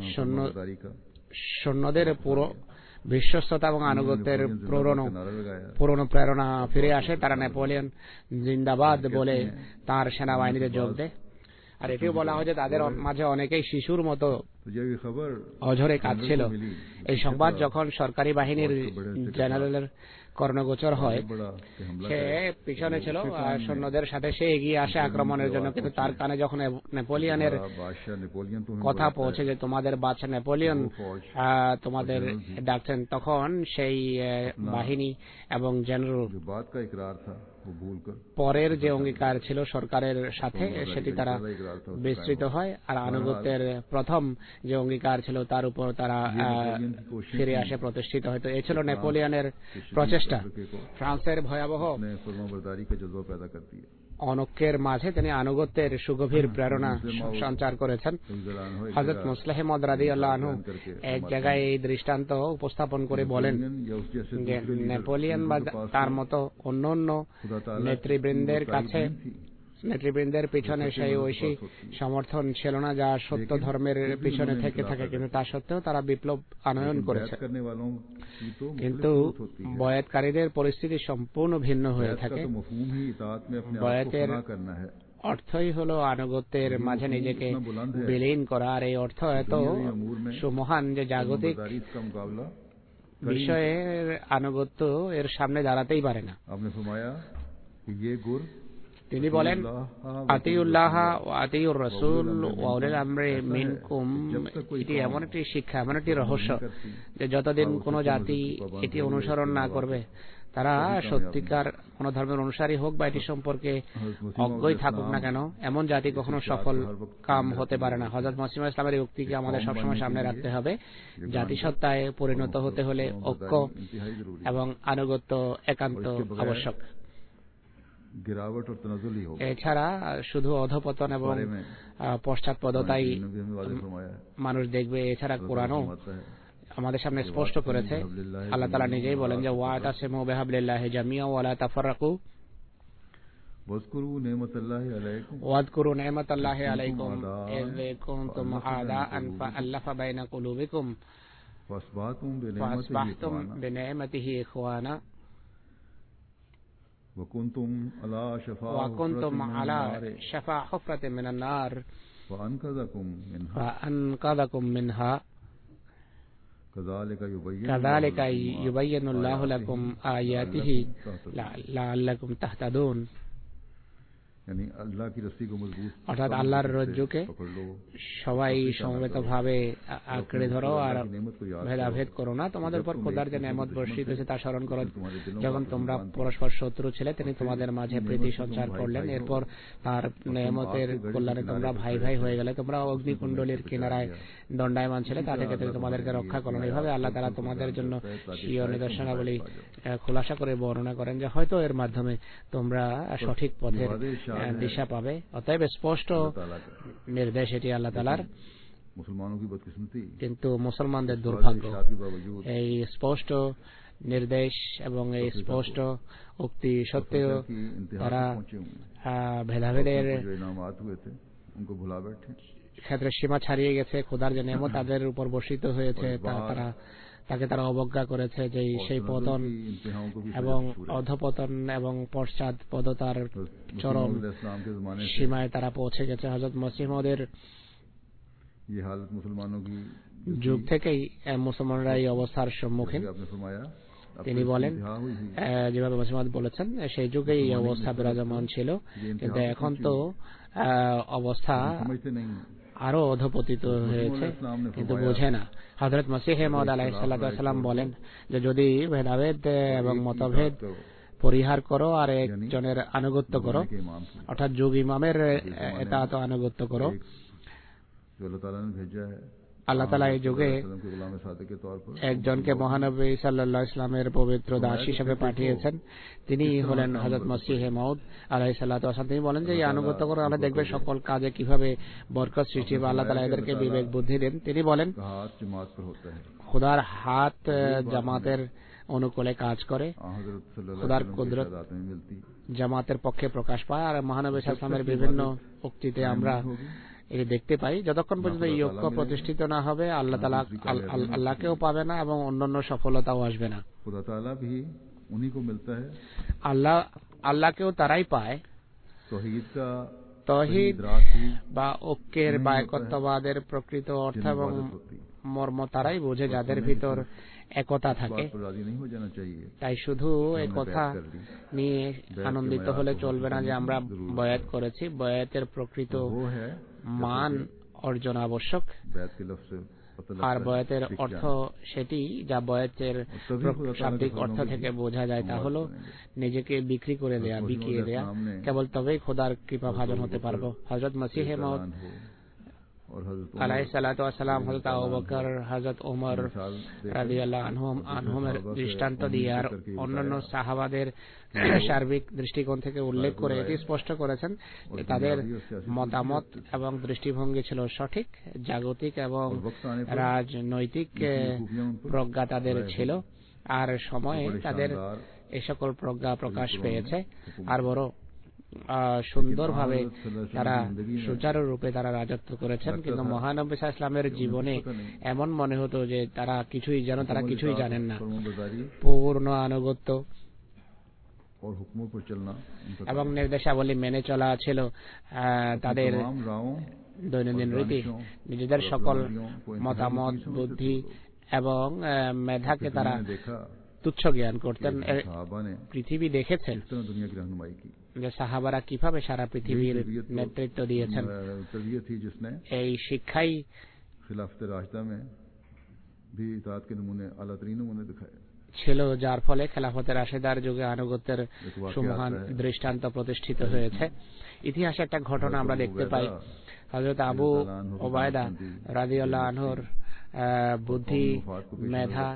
সৈন্যদের পুরো বিশ্বস্ততা এবং আনুগত্যের পুরনো প্রেরণা ফিরে আসে। তারা নেপোলিয়ন জিন্দাবাদ বলে তার সেনাবাহিনীতে যোগ দেয়। আর এটিও বলা হয় যে তাদের মাঝে অনেকেই শিশুর মতো অঝরে কাঁদছিল। এই সংবাদ যখন সরকারি বাহিনীর জেনারেলের কর্ণগোচর হয়, সে পিছনে ছিল সৈন্যদের সাথে, সে এগিয়ে আসে আক্রমণের জন্য, কিন্তু তার কানে যখন নেপোলিয়নের কথা পৌঁছে যে তোমাদের বাদশা নেপোলিয়ন তোমাদের ডাকছেন, তখন সেই বাহিনী এবং জেনারেল পরের যে অঙ্গীকার ছিল সরকারের সাথে সেটি তারা বিস্তৃত হয়, আর আনুগত্যের প্রথম যে অঙ্গীকার ছিল তার উপর তারা ফিরে আসে, প্রতিষ্ঠিত হয়। তো এ ছিল নেপোলিয়নের প্রচেষ্টা। ফ্রান্সের ভয়াবহ অনৈক্যের মাঝে তিনি আনুগত্যের সুগভীর প্রেরণা সঞ্চার করেছেন। হযরত মুসলিহ মাউদ রাদিয়াল্লাহু আনহু এক জায়গায় এই দৃষ্টান্ত উপস্থাপন করে বলেন যে নেপোলিয়ন বা তার মতো অন্যান্য নেতৃবৃন্দের পিছনে সেই ঐশী সমর্থন ছিল না যা সত্য ধর্মের পিছনে থেকে থাকে, কিন্তু তা সত্ত্বেও তারা বিপ্লব আনয়ন করেছে। কিন্তু বয়াতকারীদের পরিস্থিতি সম্পূর্ণ ভিন্ন হয়ে থাকে। বয়াতের অর্থই হলো আনুগত্যের মাঝে নিজেকে বিলীন করা, আর এই অর্থ এত সুমহান যে জাগতিক বিষয়ের আনুগত্য এর সামনে দাঁড়াতেই পারে না। তিনি বলেন আতিউল্লাহ ওয়া আতিউর রাসূল ওয়া উলিল আমরি মিনকুম। এটি এমন একটি শিক্ষা, এমন একটি রহস্য যে যতদিন কোনো জাতি এটি অনুসরণ না করবে, তারা সত্যিকার কোন ধর্মের অনুসারী হোক বা এটি সম্পর্কে অজ্ঞই থাকুক না কেন, এমন জাতি কখনো সফল কাম হতে পারে না। হযরত মুসলিম ইসলামের এই উক্তিকে আমাদের সবসময় সামনে রাখতে হবে। জাতিসত্তায় পরিণত হতে হলে ঐক্য এবং আনুগত্য একান্ত আবশ্যক। এছাড়া শুধু অধঃপতন এবং পশ্চাৎপদতাই মানুষ দেখবে। এছাড়া কোরআনও আমাদের সামনে স্পষ্ট করেছে, আল্লাহ তাআলা নিজেই বলেন যে ওয়াতাসিমু বিহাবলিল্লাহি জামিআন ওয়া লা তাফাররাকু ওয়াযকুরু নি'মাতাল্লাহি আলাইকুম ইয কুনতুম আ'দাআন ফাআল্লাফা বাইনা কুলুবিকুম ফাসবাহতুম বিনি'মাতিহি ইখওয়ানা وكنتم على شفا حفرة من النار فأنقذكم منها كذلك يبين الله لكم آياته لعلكم تهتدون। অর্থাৎ আল্লাহর রজ্জুকে সবাই সমবেতভাবে আঁকড়ে ধরো আর ভেদাভেদ করো না। তোমাদের উপর খোদার যে নেয়ামত বর্ষিত হয়েছে তা স্মরণ করো। যখন তোমরা পরস্পর শত্রু ছিলে তিনি তোমাদের মাঝে প্রীতি সঞ্চার করলেন, এরপর তার নেয়ামতের কল্যাণে তোমরা ভাই ভাই হয়ে গেলে। তোমরা অগ্নিকুণ্ডলীর কিনারায় দণ্ডায়মান ছিলে, তা থেকে তিনি তোমাদেরকে রক্ষা করলেন। এইভাবে আল্লাহ তাআলা তোমাদের জন্য স্বীয় নিদর্শনাবলী খোলাসা করে বর্ণনা করেন যে হয়তো এর মাধ্যমে তোমরা সঠিক পথের দিশা পাবে। অতএব স্পষ্ট নির্দেশ এটি আল্লাহ তাআলার। কিন্তু মুসলমানদের দুর্ভাগ্য, এই স্পষ্ট নির্দেশ এবং এই স্পষ্ট উক্তি সত্ত্বেও তারা ভেদাভেদের ক্ষেত্রে সীমা ছাড়িয়ে গেছে। খোদার যে নেয়ামত তাদের উপর বর্ষিত হয়েছে তা তারা তাকে তারা অবজ্ঞা করেছে যে সেই পতন এবং অধপতন এবং পশ্চাৎপদতার চরম সীমায় তারা পৌঁছে গেছে। হযরত মসিহ মাউদের যুগ থেকেই মুসলমানরা এই অবস্থার সম্মুখীন। তিনি বলেন, যেভাবে মসিহ মাউদ বলেছেন, সেই যুগেই এই অবস্থা বিরাজমান ছিল, কিন্তু এখন তো অবস্থা আরো অধপতিত হয়েছে, কিন্তু বোঝে না। হযরত মসিহ মাউদ আলাইহিস সালাম বলেন যে যদি ভেদাভেদ এবং মতভেদ পরিহার করো আর একজনের আনুগত্য করো, অর্থাৎ যুগ ইমামের ইতাআত ও আনুগত্য করো। আল্লাহ তাআলা এই যুগে একজনকে মহানবী সাল্লাল্লাহু আলাইহি ওয়াসাল্লামের পবিত্র দাস হিসেবে পাঠিয়েছেন। তিনি হলেন হযরত মসিহ মাউদ আলাইহিস সালাতু ওয়াস সালাম। তিনি বলেন যে এই আনুগত্য করো, আমরা দেখবে সকল কাজে কিভাবে বরকত সৃষ্টি হবে। আল্লাহ তাআলা এদেরকে বিবেক বুদ্ধি দেন। তিনি বলেন খোদার হাত জামাতের অনুকূলে কাজ করে, খোদার কুদরত জামাতের পক্ষে প্রকাশ পায়। আর মহানবী সাল্লাল্লাহু আলাইহি ওয়াসাল্লামের বিভিন্ন উক্তিতে আমরা এটি দেখতে পাই। যতক্ষণ পর্যন্ত এই ঐক্য প্রতিষ্ঠিত না হবে, আল্লাহ তাআলা আল্লাহকেও পাবে না এবং অন্যান্য সফলতাও আসবে না। আল্লাহকেও তারাই পায়। তৌহিদ বা ঐক্যের বা একত্ববাদের প্রকৃত অর্থ এবং মর্ম তারাই বোঝে যাদের ভিতর একতা থাকে। তাই শুধু এই কথা নিয়ে আনন্দিত হলে চলবে না যে আমরা বয়াত করেছি। বয়াতের প্রকৃত মান অর্জন আবশ্যক। আর বয়াতের অর্থ সেটি যা বয়াতের শাব্দিক অর্থ থেকে বোঝা যায়, তা হলো নিজেকে বিক্রি করে দেয়া, বিকিয়ে দেয়া। কেবল তবেই খোদার কৃপা ভাজন হতে পারবো। হযরত মসিহ মাউদ আলাইহিস সালাতু ওয়াস সালাম, হযরত আবু বকর, হযরত ওমর রাদিয়াল্লাহু আনহুমের দৃষ্টান্ত দিয়ে আর অন্যান্য সাহাবাদের সার্বিক দৃষ্টিকোণ থেকে উল্লেখ করে এটি স্পষ্ট করেছেন যে তাদের মতামত এবং দৃষ্টিভঙ্গি ছিল সঠিক। জাগতিক এবং রাজনৈতিক প্রজ্ঞা তাদের ছিল, আর সময়ে তাদের এই সকল প্রজ্ঞা প্রকাশ পেয়েছে। আর বড় সুন্দরভাবে তারা সুচারুরূপে তারা রাজত্ব করেছেন। কিন্তু মহানবী সাল্লাল্লাহু আলাইহি ওয়াসাল্লামের জীবনে এমন মনে হতো যে তারা কিছুই জানেন না। পূর্ণ আনুগত্য এবং নির্দেশাবলী মেনে চলা ছিল তাদের দৈনন্দিন রীতি। নিজেদের সকল মতামত, বুদ্ধি এবং মেধাকে তারা তুচ্ছ জ্ঞান করতেন। পৃথিবী দেখেছেন যে সাহাবারা কিভাবে সারা পৃথিবীর নেতৃত্ব দিয়েছেন। এই শিক্ষাই ছিল যার ফলে খেলাফতের রাশেদার যুগে আনুগত্যের সুমহান দৃষ্টান্ত প্রতিষ্ঠিত হয়েছে। ইতিহাসে একটা ঘটনা আমরা দেখতে পাই। হযরত আবু ওবায়দা রাদিয়াল্লাহু আনহুর বুদ্ধি, মেধা,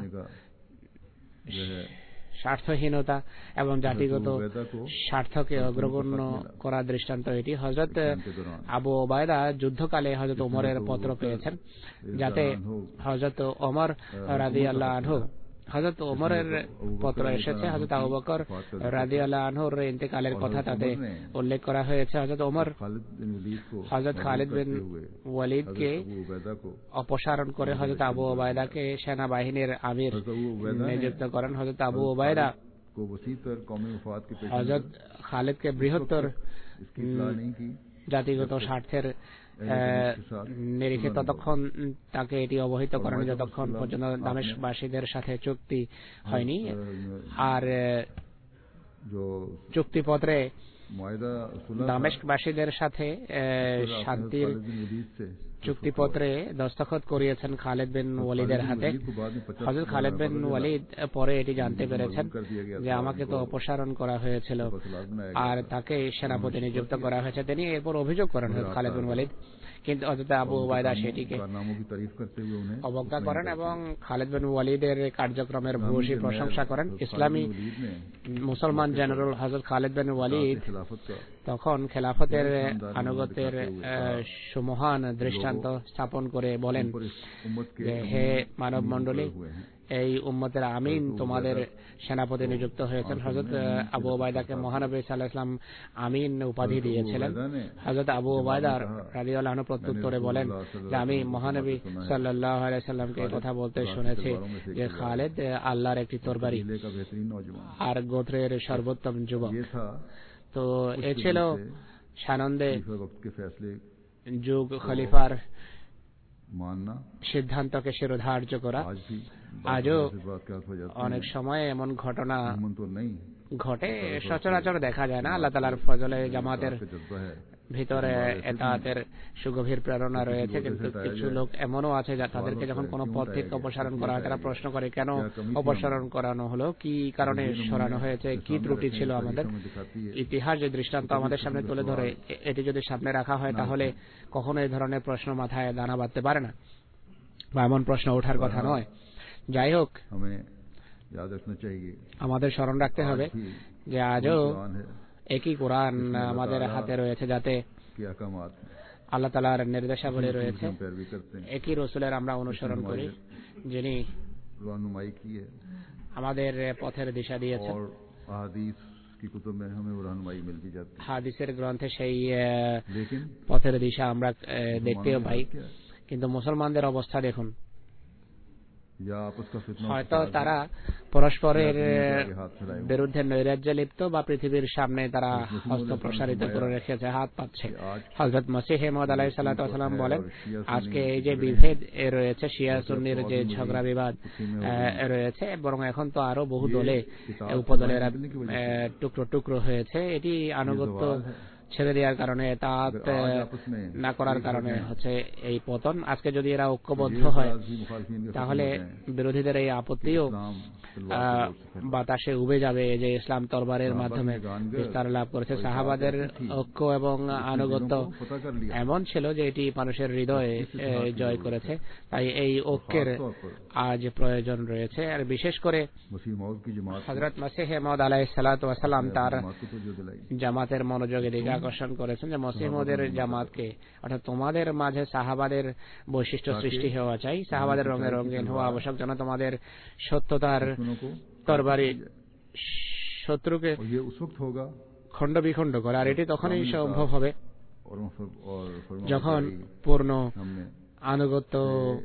স্বার্থহীনতা এবং জাতিগত স্বার্থকে অগ্রগণ্য করার দৃষ্টান্ত এটি। হযরত আবু ওবায়দা যুদ্ধকালে হযরত ওমরের পত্র পেয়েছেন, যাতে হযরত ওমর রাদিয়াল্লাহু আনহু, হযরত ওমরের পত্র এসেছে, হযরত আবু বকর রাদিয়াল্লাহু আনহুর ইন্তেকালের কথা তাতে উল্লেখ করা হয়েছে। হযরত ওমর হযরত খালিদ বিন ওয়ালিদকে অপসারণ করে হযরত আবু ওবায়দাকে সেনাবাহিনীর আমির নিযুক্ত করেন। হযরত আবু ওবায়দা হযরত খালিদকে বৃহত্তর জাতিগত স্বার্থের নিরিখে ততক্ষণ তাকে এটি অবহিত করেন যতক্ষণ পর্যন্ত দামেস্কবাসীদের সাথে চুক্তি হয়নি। আর চুক্তিপত্রে দামেস্কবাসীদের সাথে শান্তির চুক্তিপত্রে দস্তখত করিয়েছেন খালিদ বিন ওয়ালিদের হাতে। হযরত খালিদ বিন ওয়ালিদ পরে এটি জানতে পেরেছেন যে আমাকে তো অপসারণ করা হয়েছিল আর তাকে সেনাপতি নিযুক্ত করা হয়েছে। তিনি এরপর অভিযোগ করেন হযরত খালিদ বিন ওয়ালিদ, কিন্তু হযরত আবু ওবায়দা সেটিকে অবজ্ঞা করেন এবং খালিদ বিন ওয়ালিদের কার্যক্রমের ভূয়সী প্রশংসা করেন। ইসলামী মুসলমান জেনারেল হযরত খালিদ বিন ওয়ালিদ তখন খেলাফতের আনুগত্যের সুমহান দৃষ্টান্ত স্থাপন করে বলেন যে হে মানব মণ্ডলী, এই উম্মতের আমিন তোমাদের সেনাপতি নিযুক্ত হয়েছেন। হযরত আবু উবাইদাকে মহানবী সাল্লাল্লাহু আলাইহি ওয়াসাল্লাম আমিন উপাধি দিয়েছিলেন। হযরত আবু উবাইদা রাদিয়াল্লাহু আনহু প্রত্যুত্তরে বলেন যে আমি মহানবী সাল্লাল্লাহু আলাইহি ওয়াসাল্লামকে কথা বলতে শুনেছি যে খালিদ আল্লাহর একটি তরবারি আর গোত্রের সর্বোত্তম যুবক। তো এ ছিল সানন্দে যুগ খলিফার সিদ্ধান্তকে শিরোধার্য করা। আজও অনেক সময় এমন ঘটনা ঘটে, সচরাচর দেখা যায় না। আল্লাহ তাআলার ফজলে জামাতের ভিতরে এতাতের সুগভীর প্রেরণা রয়েছে, কিন্তু কিছু লোক এমনও আছে যা তাদেরকে যখন কোনো পথ থেকে অপসারণ করা হয় তারা প্রশ্ন করে কেন অপসারণ করানো হলো, কি কারণে সরানো হয়েছে, কি ত্রুটি ছিল আমাদের। ইতিহাস যে দৃষ্টান্ত আমাদের সামনে তুলে ধরে এটি যদি সামনে রাখা হয় তাহলে কখনো এই ধরনের প্রশ্ন মাথায় দানা বাঁধতে পারে না বা এমন প্রশ্ন ওঠার কথা নয়। যাই হোক, আমাদের স্মরণ রাখতে হবে যে আজও একই কোরআন আমাদের হাতে রয়েছে, যাতে আল্লাহ তাআলার নির্দেশাবলী রয়েছে। একই রাসূলের আমরা অনুসরণ করি যিনি আমাদের পথের দিশা দিয়েছেন। হাদিসের গ্রন্থে সেই পথের দিশা আমরা দেখতেও পাই। কিন্তু মুসলমানদের অবস্থা দেখুন, হয়তো তারা পরস্পরের বিরুদ্ধে নৈরাজ্যে লিপ্ত বা পৃথিবীর সামনে তারা হস্ত প্রসারিত করে রেখেছে, হাত পাচ্ছে। হযরত মসিহ মাউদ আলাইহিস সালাতু ওয়াস সালাম বলেন আজকে এই যে বিভেদ রয়েছে, শিয়া সুন্নির যে ঝগড়া বিবাদ রয়েছে, বরং এখন তো আরো বহু দলে উপদলেরা টুকরো টুকরো হয়েছে। এটি আনুগত্য ছেড়ে দেওয়ার কারণে, তাত না করার কারণে হচ্ছে এই পতন। আজকে যদি এরা ঐক্যবদ্ধ হয় তাহলে বিরোধীদের এই আপত্তিও বাতাসে উবে যাবে যে ইসলাম তরবারের মাধ্যমে বিস্তার লাভ করেছে। সাহাবাদের ঐক্য এবং আনুগত্য এমন ছিল যে এটি মানুষের হৃদয়ে জয় করেছে। তাই এই ঐক্যের আজ প্রয়োজন রয়েছে। আর বিশেষ করে হযরত মসিহ মাউদ আলাইহিস সালাতু ওয়াস সালাম তার জামাতের মনোযোগের দিকে আকর্ষণ করেছেন যে মসিহ মাউদের জামাতকে, অর্থাৎ তোমাদের মাঝে সাহাবাদের বৈশিষ্ট্য সৃষ্টি হওয়া চাই, সাহাবাদের রঙে রঙিন হওয়া আবশ্যক, যেন তোমাদের সত্যতার তরবারি শত্রুকে খণ্ড বিখণ্ড করে। আর এটি তখনই সম্ভব হবে যখন পূর্ণ আনুগত্য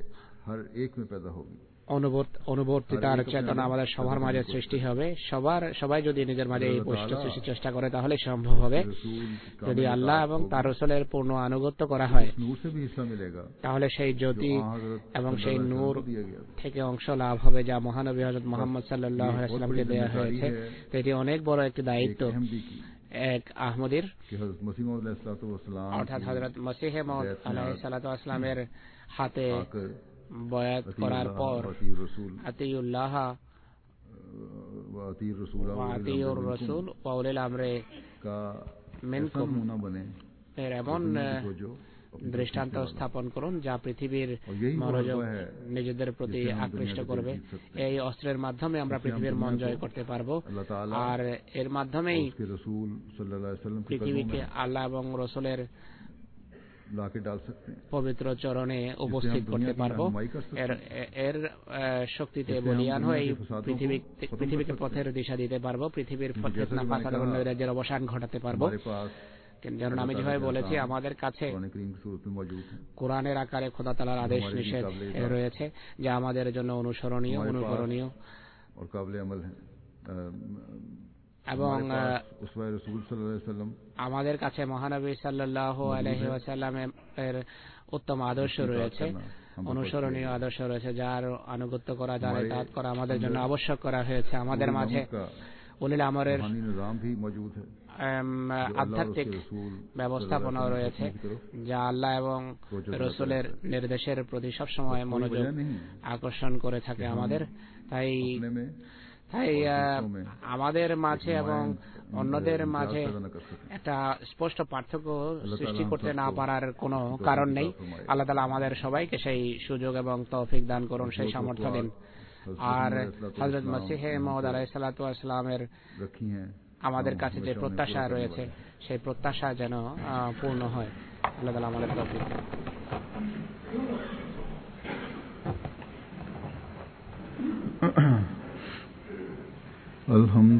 অনুবর্তিতার চেতনা আমাদের সবার মাঝে সৃষ্টি হবে। সবাই যদি নিজের মাঝে এই বৈশিষ্ট্য সৃষ্টির চেষ্টা করে তাহলে সম্ভব হবে। যদি আল্লাহ এবং তার রাসূলের পূর্ণ আনুগত্য করা হয় তাহলে সেই জ্যোতি এবং সেই নূর থেকে অংশ লাভ হবে যা মহানবী হযরত মুহাম্মদ সাল্লাল্লাহু আলাইহি ওয়াসাল্লামকে দেয়া হয়েছে। এটি অনেক বড় একটি দায়িত্ব এক আহমদীর, অর্থাৎ হযরত মসিহ মাউদ আলাইহিস সালাতু ওয়াস সালামের হাতে বয়াত করার পর আতিউল্লাহ ওয়া আতিউর রাসূল ওয়া উলিল আমরি মিনকুম এর এমন দৃষ্টান্ত স্থাপন করুন যা পৃথিবীর মনোযোগ নিজেদের প্রতি আকৃষ্ট করবে। এই অস্ত্রের মাধ্যমে আমরা পৃথিবীর মন জয় করতে পারবো, আর এর মাধ্যমেই পৃথিবীকে আল্লাহ এবং রাসূলের পবিত্র চরণে উপস্থিত করতে পারবো। এর শক্তিতে বলীয়ান হয়ে পৃথিবীকে পথের দিশা দিতে পারবো, পৃথিবীর ফিতনা ফাসাদ এবং নৈরাজ্যের অবসান ঘটাতে পারবো। যেমন আমি যেভাবে বলেছি, আমাদের কাছে কোরআনের আকারে খোদা তাআলার আদেশ নিষেধ রয়েছে যা আমাদের জন্য অনুসরণীয়, অনুকরণীয় এবং আমাদের কাছে মহানবী সাল্লাল্লাহু আলাইহি ওয়াসাল্লামের উত্তম আদর্শ রয়েছে, অনুসরণীয় আদর্শ রয়েছে, যার আনুগত্য করা, যার ইতাআত করা আমাদের জন্য আবশ্যক করা হয়েছে। আমাদের মাঝে উলিল আমরের আধ্যাত্মিক ব্যবস্থাপনাও রয়েছে যা আল্লাহ এবং রাসূলের নির্দেশের প্রতি সবসময় মনোযোগ আকর্ষণ করে থাকে আমাদের। তাই আমাদের মাঝে এবং অন্যদের মাঝে একটা স্পষ্ট পার্থক্য সৃষ্টি করতে না পারার কোনো কারণ নেই। আল্লাহ তাআলা আমাদের সবাইকে সেই সুযোগ এবং তৌফিক দান করুন, সেই সামর্থ্য দিন। আর হযরত মসিহ মাউদ আলাইহিস সালাতু ওয়াস সালামের আমাদের কাছে যে প্রত্যাশা রয়েছে সেই প্রত্যাশা যেন পূর্ণ হয়। আল্লাহ তাআলা আমাদের তৌফিক দিন। الحمد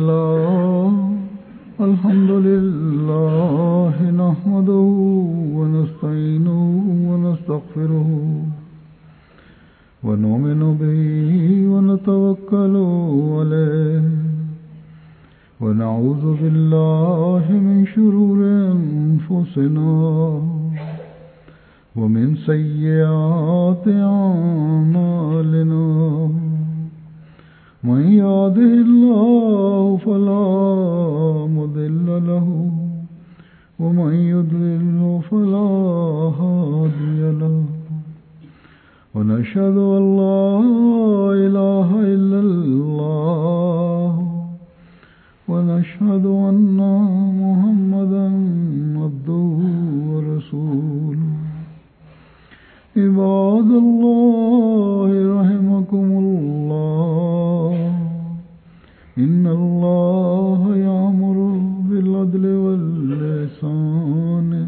لله نحمده ونستعينه ونستغفره ونؤمن به ونتوكل عليه ونعوذ بالله من شرور أنفسنا ومن سيئات أعمالنا من يهده الله فلا مضل له ومن يضلل فلا هادي له ونشهد أن لا إله إلا الله ونشهد أن محمدا عبده ورسوله عباد الله رحمكم الله إن الله يأمر بالعدل والإحسان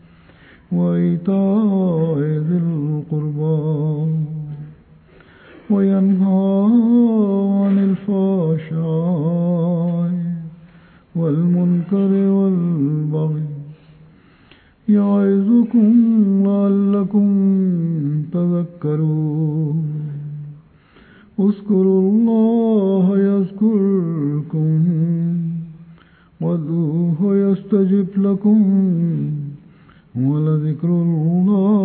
وإيتاء ذي القربى وينهى عن الفحشاء والمنكر والبغي يعظكم لعلكم تذكرون اذكروا الله يذكركم وادعوه يستجب لكم ولذكر الله